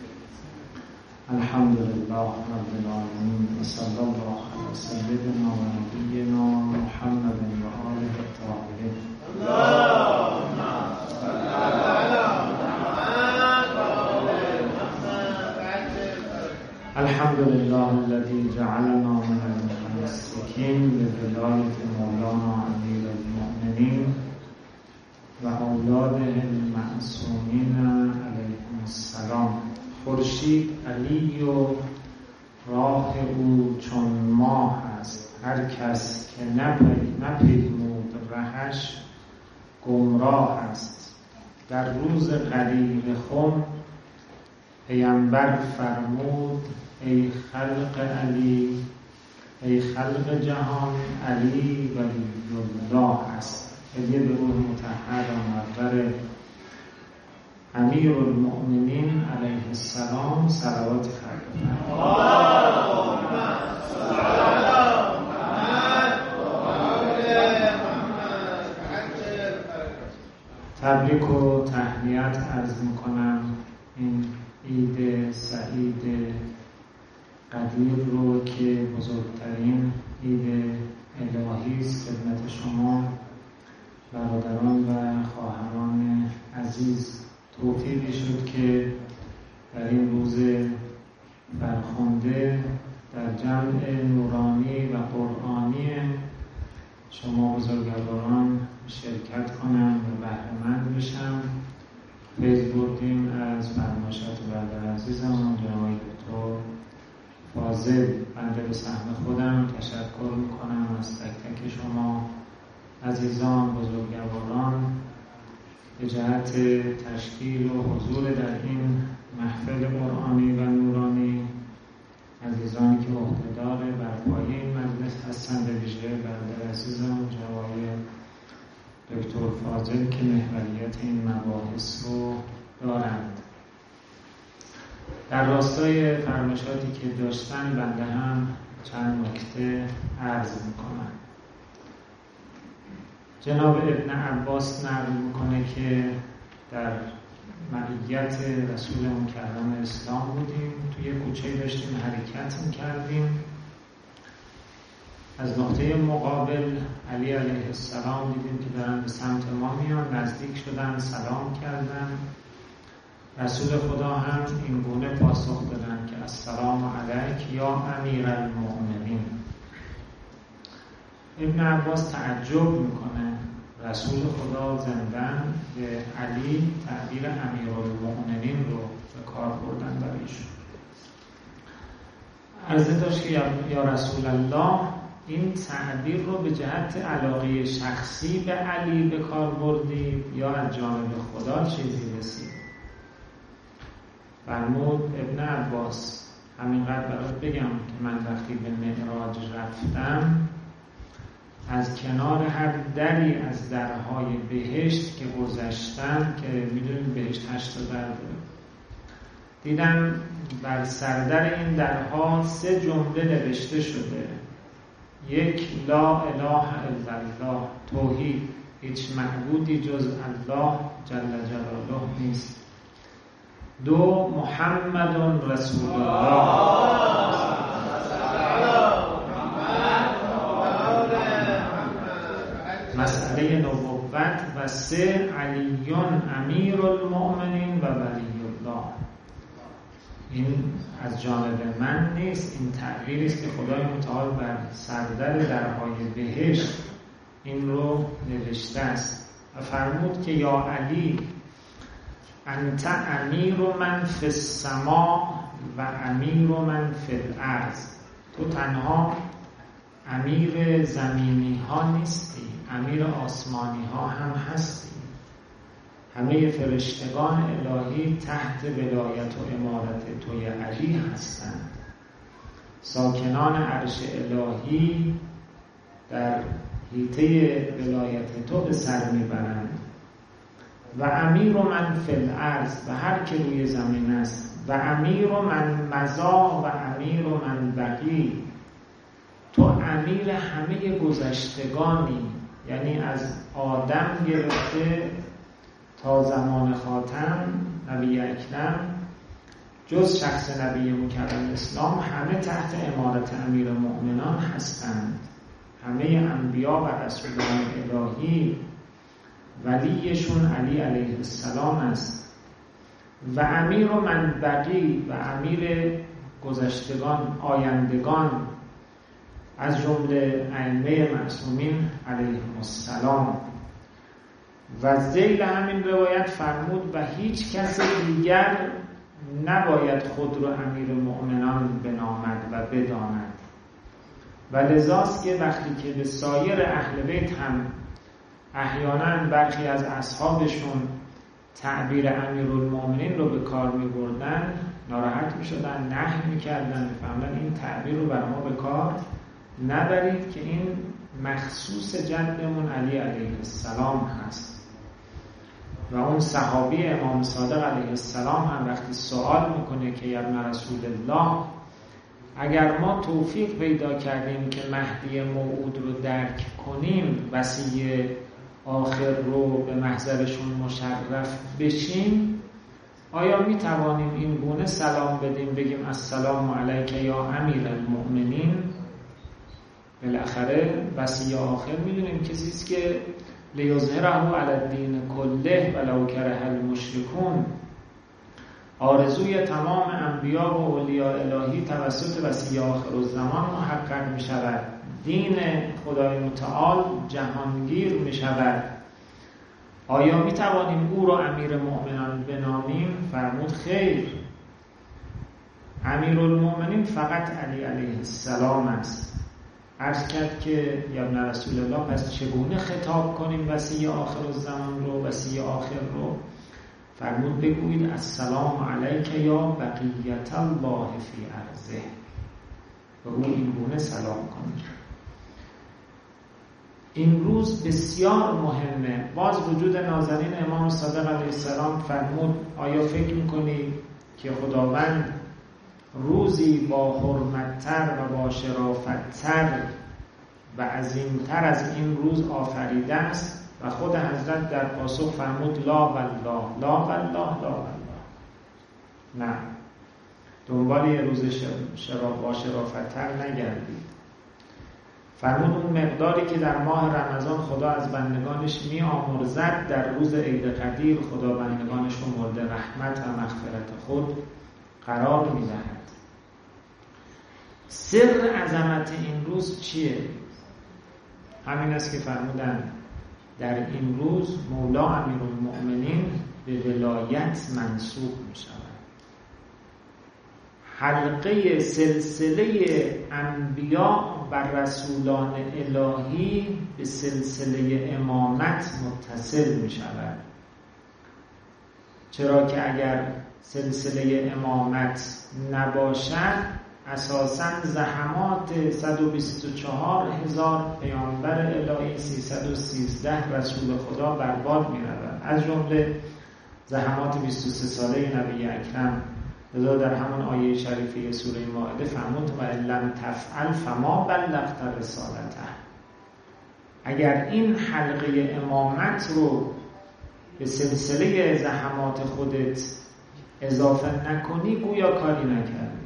الحمد لله رب العالمین و صلی الله علی سیدنا و نبینا محمد و آله الطاهرین. اللهم صل علی محمد و آل محمد. الحمد لله الذي جعلنا من المتمسكين بولایت مولانا امیر المؤمنین و اولاده المعصومین علیهم السلام. خورشید علی و راه او چون ماه است، هر کس که نپیمود رهش گمراه است. در روز غدیر خم پیامبر فرمود ای خلق علی، ای خلق جهان علی ولی الله است. هدیه به روح مطهر و منور امیر المؤمنین علیه السلام صلوات خیر. تبریک و تهنیت عرض میکنم این عید سعید قدیر رو که بزرگترین عید الهی است. خدمت شما برادران و خواهران عزیز توفیقی شد که در این روز فرخنده در جمع نورانی و قرآنی شما بزرگواران شرکت کنم و بهره‌مند بشم. فیض بردیم از فرمایشات برادر عزیزم جناب دکتر فاضل. بنده به سهم خودم تشکر میکنم از تک تک شما عزیزان بزرگواران به جهت تشکیل و حضور در این محفل قرآنی و نورانی. عزیزانی که عهدهدار برپایی این مجلس هستند، به ویژه برادر عزیزم جناب دکتر فاضل که محوریت این مباحث رو دارند. در راستای فرمایشاتی که داشتن بنده هم چند نکته عرض میکنم. جناب ابن عباس نقل میکنه که در معیت رسول مکرم اسلام بودیم، توی کوچه داشتیم حرکت میکردیم. از نقطه مقابل علی علیه السلام دیدیم که دارن به سمت ما میان. نزدیک شدن، سلام کردن. رسول خدا هم این گونه پاسخ دادن که السلام علیک یا امیر المؤمنین. ابن عباس تعجب میکنه رسول خدا زندن به علی تعبیر امیر المؤمنین رو به کار بردن برایشون. عرضه داشت که یا رسول الله این تعبیر رو به جهت علاقه شخصی به علی به کار بردید یا از جانب خدا چیزی رسید؟ فرمود ابن عباس همینقدر برات بگم که من وقتی به معراج رفتم از کنار هر دری از درهای بهشت که گذشتم، که میدونید بهشت 8 در داره، دیدم بر سردر این درها 3 جمله نوشته شده. 1 لا اله الا الله، توحید، هیچ معبودی جز الله جل جلاله نیست. 2 محمد رسول الله، مسئله نبوت. و 3 علی امیر المؤمنین و ولی الله. این از جانب من نیست، این تعبیری است که خدای متعال بر سردر درهای بهشت این رو نوشته است. و فرمود که یا علی انت امیر من فی السماء و امیر من فی الارض. تو تنها امیر زمینی ها نیستی، امیر آسمانی ها هم هستی. همه فرشتگان الهی تحت ولایت و امارت توی علی هستند. ساکنان عرش الهی در حیطه ولایت تو به سر میبرند. و امیر من فی الارض، و هر که روی زمین است. و امیر من مضا و امیر من بقی، تو امیر همه گذشتگانی، یعنی از آدم گرفته تا زمان خاتم نبی اکرم، جز شخص نبی مکرم اسلام، همه تحت امارت امیر مؤمنان هستند. همه انبیا و رسولان الهی ولیشون علی علیه السلام است. و امیر من بقی، و امیر گذشتگان آیندگان از جمله ائمه معصومین علیهم السلام. و ذیل همین روایت فرمود و هیچ کس دیگر نباید خود رو امیر مؤمنان بنامد و بداند. و لذاست که وقتی که به سایر اهل بیت هم احیانا برخی از اصحابشون تعبیر امیرالمؤمنین رو به کار می بردن، ناراحت می شدن، نهی می کردن، فهمدن این تعبیر رو بر ما به کار نبرید که این مخصوص جدمون علی علیه السلام هست. و اون صحابی امام صادق علیه السلام هم وقتی سوال میکنه که یا ابن رسول الله، اگر ما توفیق پیدا کردیم که مهدی موعود رو درک کنیم، وصی آخر رو به محضرشون مشرف بشیم، آیا می توانیم این گونه سلام بدیم، بگیم السلام علیک یا امیر المؤمنین؟ بالاخره وصی آخر میدونیم کسی است که لیظهره علی الدین کله ولو کره المشرکون. آرزوی تمام انبیا و اولیاء الهی توسط وصی آخر الزمان محقق می شود. دین خدای متعال جهانگیر می شود. آیا می توانیم او را امیر مؤمنان بنامیم؟ فرمود خیر، امیر المؤمنین فقط علی علیه السلام است. عرض کرد که یا ابن رسول الله، پس چگونه خطاب کنیم وصی آخر الزمان رو، وصی آخر رو؟ فرمود بگویید السلام علیک یا بقیت الله فی ارضه، و او این گونه سلام کنید. این روز بسیار مهمه. باز وجود نازنین امام صادق علیه السلام فرمود آیا فکر میکنید که خداوند روزی با حرمتتر و با شرافتتر و عظیمتر از این روز آفریده است؟ و خود حضرت در پاسخ فرمود لا والله، لا والله، لا والله. نه، دنبال یه روز با شرافتتر نگردید. فرمود اون مقداری که در ماه رمضان خدا از بندگانش می آمرزد، در روز عید قدیر خدا بندگانش رو مورد رحمت و مغفرت خود قرار می دهد. سر عظمت این روز چیه؟ همین است که فرمودن در این روز مولا امیرالمؤمنین به ولایت منصوب می شود. حلقه سلسله انبیا و رسولان الهی به سلسله امامت متصل می شود. چرا که اگر سلسله امامت نباشد، اساساً زحمات 124,000 پیامبر الهی، 313 رسول خدا برباد می رود، از جمله زحمات 23 ساله نبی اکرم. لذا در همون آیه شریفه سوره مائده فرمود و لم تفعل فما بلغت رسالته. اگر این حلقه امامت رو به سلسله زحمات خودت اضافه نکنی، گویا کاری نکردی.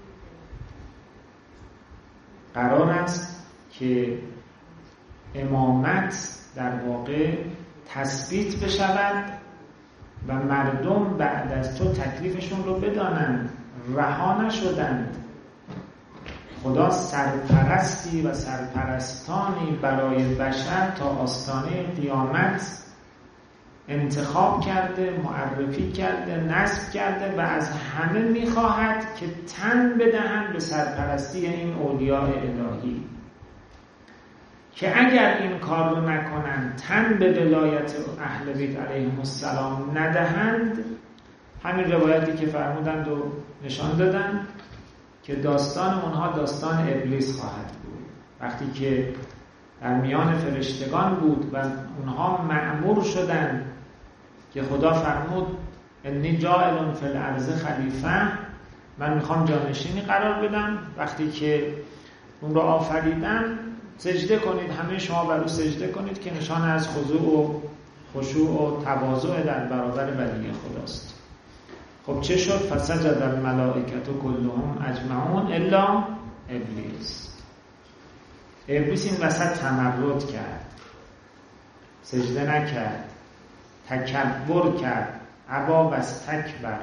قرار است که امامت در واقع تثبیت بشود و مردم بعد از تو تکلیفشون رو بدانند، رها نشدند. خدا سرپرستی و سرپرستانی برای بشر تا آستانه قیامت انتخاب کرده، معرفی کرده، نصب کرده و از همه میخواهد که تن بدهند به سرپرستی این اولیاء الهی. که اگر این کار رو نکنن، تن به ولایت اهل بیت علیهم السلام ندهند، همین روایتی که فرمودند و نشان دادن که داستان اونها داستان ابلیس خواهد بود. وقتی که در میان فرشتگان بود و اونها مأمور شدند که خدا فرمود انی جاعل فی الارض خلیفه، من میخوام جانشینی قرار بدم، وقتی که اون رو آفریدم سجده کنید، همه شما بر او سجده کنید که نشان از خضوع و خشوع و تواضع در برابر ولی خداست. خب چه شد؟ فسجد الملائکه کلهم اجمعون الا ابلیس. ابلیس این وسط تمرد کرد، سجده نکرد، تکبر کرد، ابا و استکبر،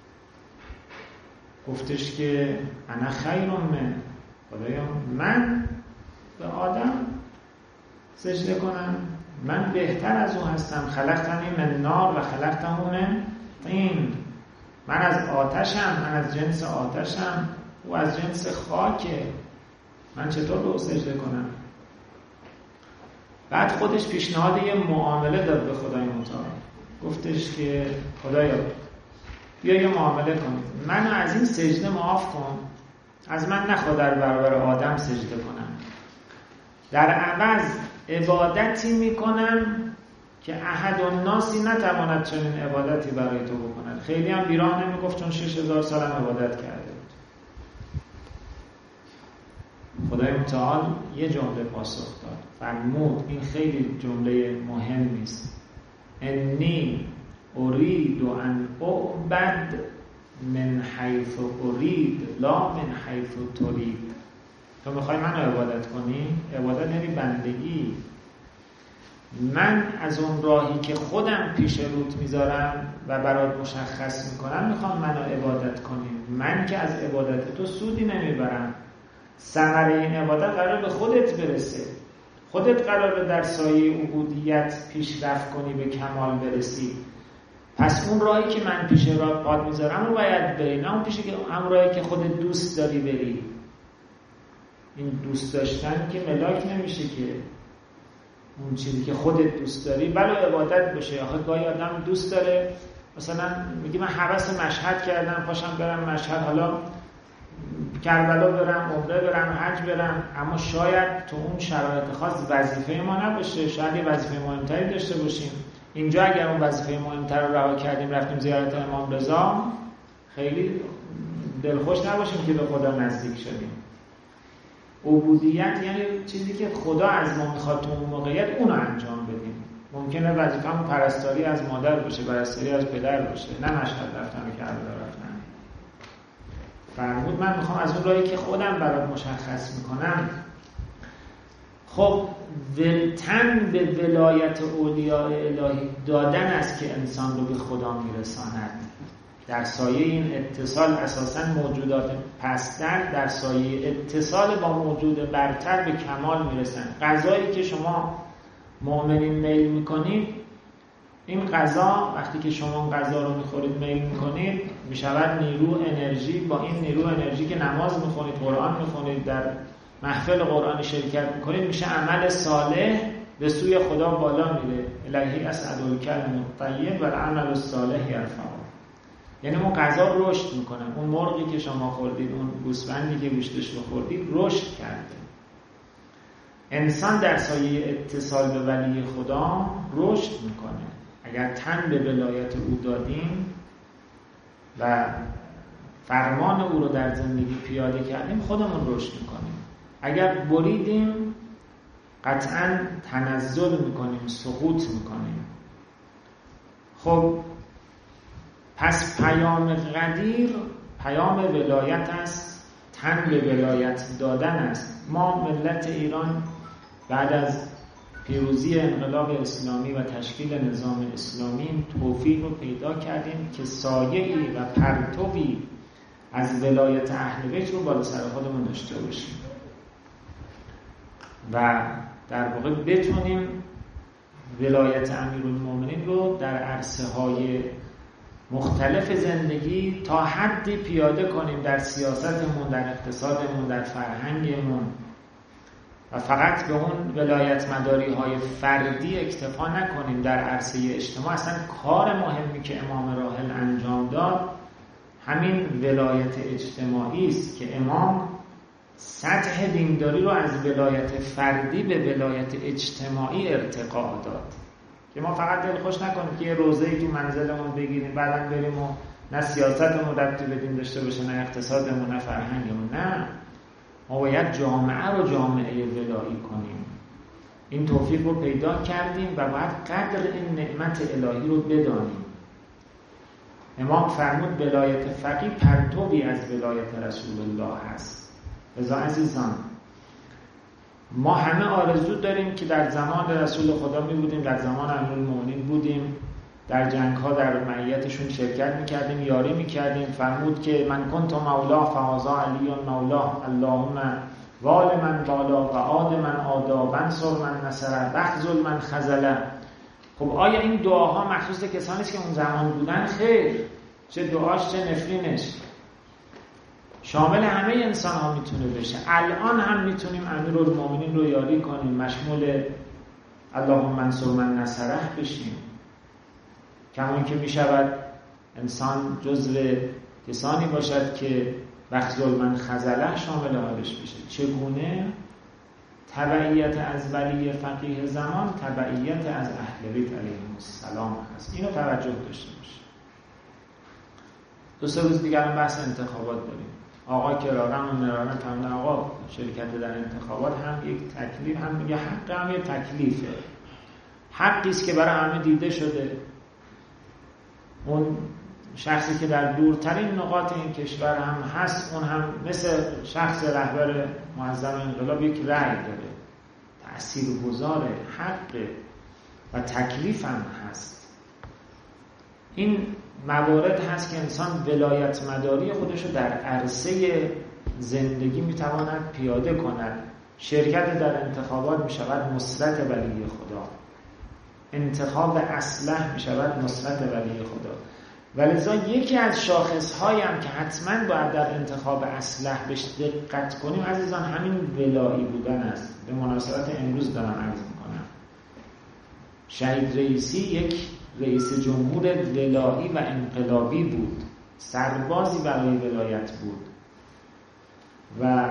گفتش که انا خیر من، خدایا من به آدم سجده کنم؟ من بهتر از اون هستم. خلقتنی من نار و خلقته من طین، من از آتشم، من از جنس آتشم، او از جنس خاکه، من چطور به او سجده کنم؟ بعد خودش پیشنهاد یه معامله داد به خدای متعال، گفتش که خدایا بیا یه معامله کنید، منو از این سجده معاف کن، از من نخواه در برابر آدم سجده کنم، در عوض عبادتی میکنم که احد الناسی نتواند چنین عبادتی برای تو بکند. خیلی هم بیراه نمیگفت چون 6000 سال هم عبادت کرده بود. خدای متعال یه جمله پاسخ داد، فرمود، این خیلی جمله مهمی است، انی ارید ان اعبد من حیث ارید لا من حیث ترید. تو میخوای منو عبادت کنی؟ عبادت یعنی بندگی. من از اون راهی که خودم پیش روت میذارم و برات مشخص میکنم میخوام منو عبادت کنی. من که از عبادت تو سودی نمیبرم، ثمره این عبادت قرار به خودت برسه، خودت قراره در سایه عبودیت پیشرفت کنی، به کمال برسی. پس اون راهی که من پیش راه پات میذارم رو باید بری، نه اون راهی که خودت دوست داری بری. این دوست داشتن که ملاک نمیشه که اون چیزی که خودت دوست داری بله عبادت بشه. آخه گاهی آدم دوست داره مثلا میگه من هوس مشهد کردم، پاشم برم مشهد، حالا کربلا برم، عمره برم، حج برم، اما شاید تو اون شرایط خاص وظیفه ما نباشه، شاید یه وظیفه مهمتری داشته باشیم. اینجا اگر اون وظیفه مهمتر رو رها کردیم رفتیم زیارت امام رضا، خیلی دلخوش نباشیم که به خدا نزدیک شدیم. عبودیت یعنی چیزی که خدا از ما میخواد تو اون موقعیت اون رو انجام بدیم. ممکنه وظیفه‌مون پرستاری از مادر باشه، پرستاری از پدر باشه، نه مشهد رفتن و کربلا رفتن. فرمود من میخوام از اون راهی که خودم برات مشخص میکنم. خب تن به ولایت اولیاء الهی دادن است که انسان رو به خدا میرساند. در سایه این اتصال اساساً موجودات پستر در سایه اتصال با موجود برتر به کمال میرسن. غذایی که شما مؤمنین میل میکنید، این غذا وقتی که شما غذا رو میخورید میل میکنید میشود نیرو انرژی. با این نیرو انرژی که نماز میخونید، قرآن میخونید، در محفل قرآن شرکت میکنید، میشه عمل صالح به سوی خدا بالا میره. الهی اسعد الکلم الطیب و العمل الصالح یرفعه. یعنی اون غذا رشد میکنه، اون مرغی که شما خوردید، اون گوسفندی که گوشتش رو خوردید رشد کرده. انسان در سایه اتصال به ولی خدا رشد میکنه. اگر تن به ولایت او دادیم و فرمان او رو در زندگی پیاده کردیم خودمون رشد میکنیم. اگر بریدیم قطعاً تنزل میکنیم، سقوط میکنیم. خب پس پیام قدیر پیام ولایت است، تن به ولایت دادن است. ما ملت ایران بعد از پیروزی انقلاب اسلامی و تشکیل نظام اسلامی توفیق رو پیدا کردیم که سایه‌ای و پرتوی از ولایت اهل بیت رو بالا سر خودمون داشته باشیم و در واقع بتونیم ولایت امیرالمومنین رو در عرصه‌های مختلف زندگی تا حدی پیاده کنیم، در سیاستمون، در اقتصادمون، در فرهنگمون، و فقط به اون ولایت مداری های فردی اکتفا نکنیم در عرصه اجتماع. اصلا کار مهمی که امام راحل انجام داد همین ولایت اجتماعی است که امام سطح دینداری رو از ولایت فردی به ولایت اجتماعی ارتقا داد که ما فقط دلخوش نکنیم که یه روزه‌ای تو منزلمون بگیریم بعدم بریم و نه سیاستمون ربطی به دین داشته باشه، نه اقتصادمون، نه فرهنگمون. نه، ما باید جامعه رو جامعه ولایی کنیم. این توفیق رو پیدا کردیم و باید قدر این نعمت الهی رو بدانیم. امام فرمود ولایت فقیه پرتوی از ولایت رسول الله هست. لذا عزیزان ما همه آرزو داریم که در زمان رسول خدا می بودیم، در زمان امیرالمومنین بودیم، در جنگ ها در معیتشون شرکت میکردیم، یاری میکردیم. فرمود که من کنت مولا فهذا علی مولا، اللهم وال من بالا و عاد من عادا وانصر من نصره واخذل من خذله. خب آیا این دعاها مخصوص کسانی است که اون زمان بودن؟ خیر، چه دعاش چه نفرینش شامل همه انسان ها میتونه بشه. الان هم میتونیم امیرالمومنین رو یاری کنیم، مشمول اللهم انصر من نصره بشیم. کما اینکه میشود انسان جزو کسانی باشد که واخذل من خذله شامل حالش بشه. چگونه؟ تبعیت از ولی فقیه زمان تبعیت از اهل بیت علیهم السلام هست. اینو توجه داشته باشه. 2-3 روز دیگر هم بحث انتخابات داریم. آقا کرارن و مرارن فرمودن آقا شرکت در انتخابات هم یک تکلیف، هم میگه حق، هم یک تکلیفه. حقی است که برای همه دیده شده. اون شخصی که در دورترین نقاط این کشور هم هست، اون هم مثل شخص رهبر معظم انقلاب یک رأی داره، تأثیرگذاره، حق و تکلیف هم هست. این موارد هست که انسان ولایت مداری خودش رو در عرصه زندگی میتواند پیاده کند. شرکت در انتخابات میشود نصرت ولی خدا، انتخاب اصلح میشود نصرت ولی خدا. ولذا یکی از شاخصهایی هم که حتما باید در انتخاب اصلح بهش دقت کنیم عزیزان همین ولایی بودن است. به مناسبت امروز دارم عرض میکنم، شهید رئیسی یک رئیس جمهور ولایی و انقلابی بود، سربازی برای ولایت بود و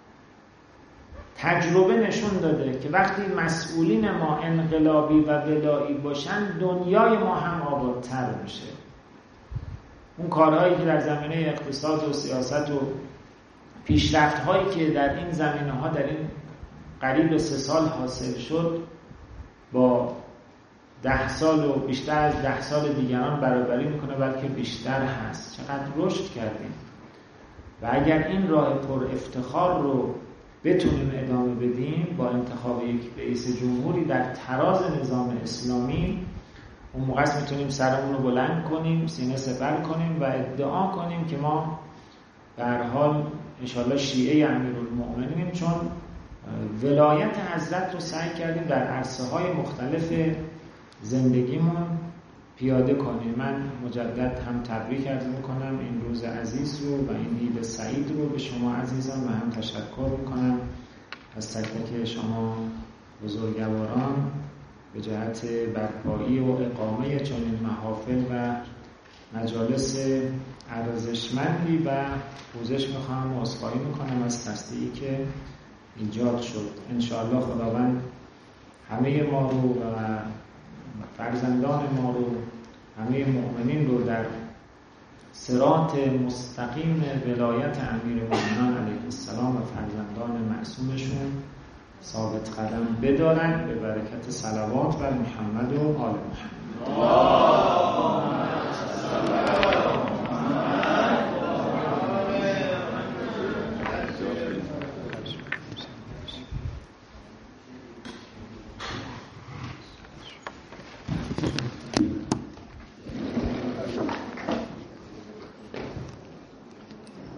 تجربه نشون داده که وقتی مسئولین ما انقلابی و ولایی باشن دنیای ما هم آبادتر میشه. اون کارهایی که در زمینه اقتصاد و سیاست و پیشرفت‌هایی که در این زمینه‌ها در این قریب 3 سال حاصل شد با 10 سال و بیشتر از 10 سال دیگران برابری میکنه، بلکه بیشتر هست. چقدر رشد کردیم و اگر این راه پر افتخار رو بتونیم ادامه بدیم با انتخاب یک رئیس جمهوری در تراز نظام اسلامی، اون موقع میتونیم سرمون رو بلند کنیم، سینه سپر کنیم و ادعا کنیم که ما به هر حال انشاءالله شیعه امیرالمؤمنینیم، چون ولایت حضرت رو سعی کردیم در عرصه های مختلف زندگیمون پیاده کنیم. من مجدد هم تبریک عرض میکنم این روز عزیز رو و این عید سعید رو به شما عزیزان و هم تشکر میکنم از تک تک شما بزرگواران به جهت برپایی و اقامه چنین محافل و مجالس ارزشمندی و پوزش میخوام و عذرخواهی میکنم از تصدیعی که ایجاد شد. انشاءالله خداوند همه ما رو و فرزندان ما رو، همه مؤمنین رو در صراط مستقیم ولایت امیرالمومنین علیه السلام و فرزندان معصومشون ثابت قدم بدارن به برکت صلوات بر محمد و آل محمد.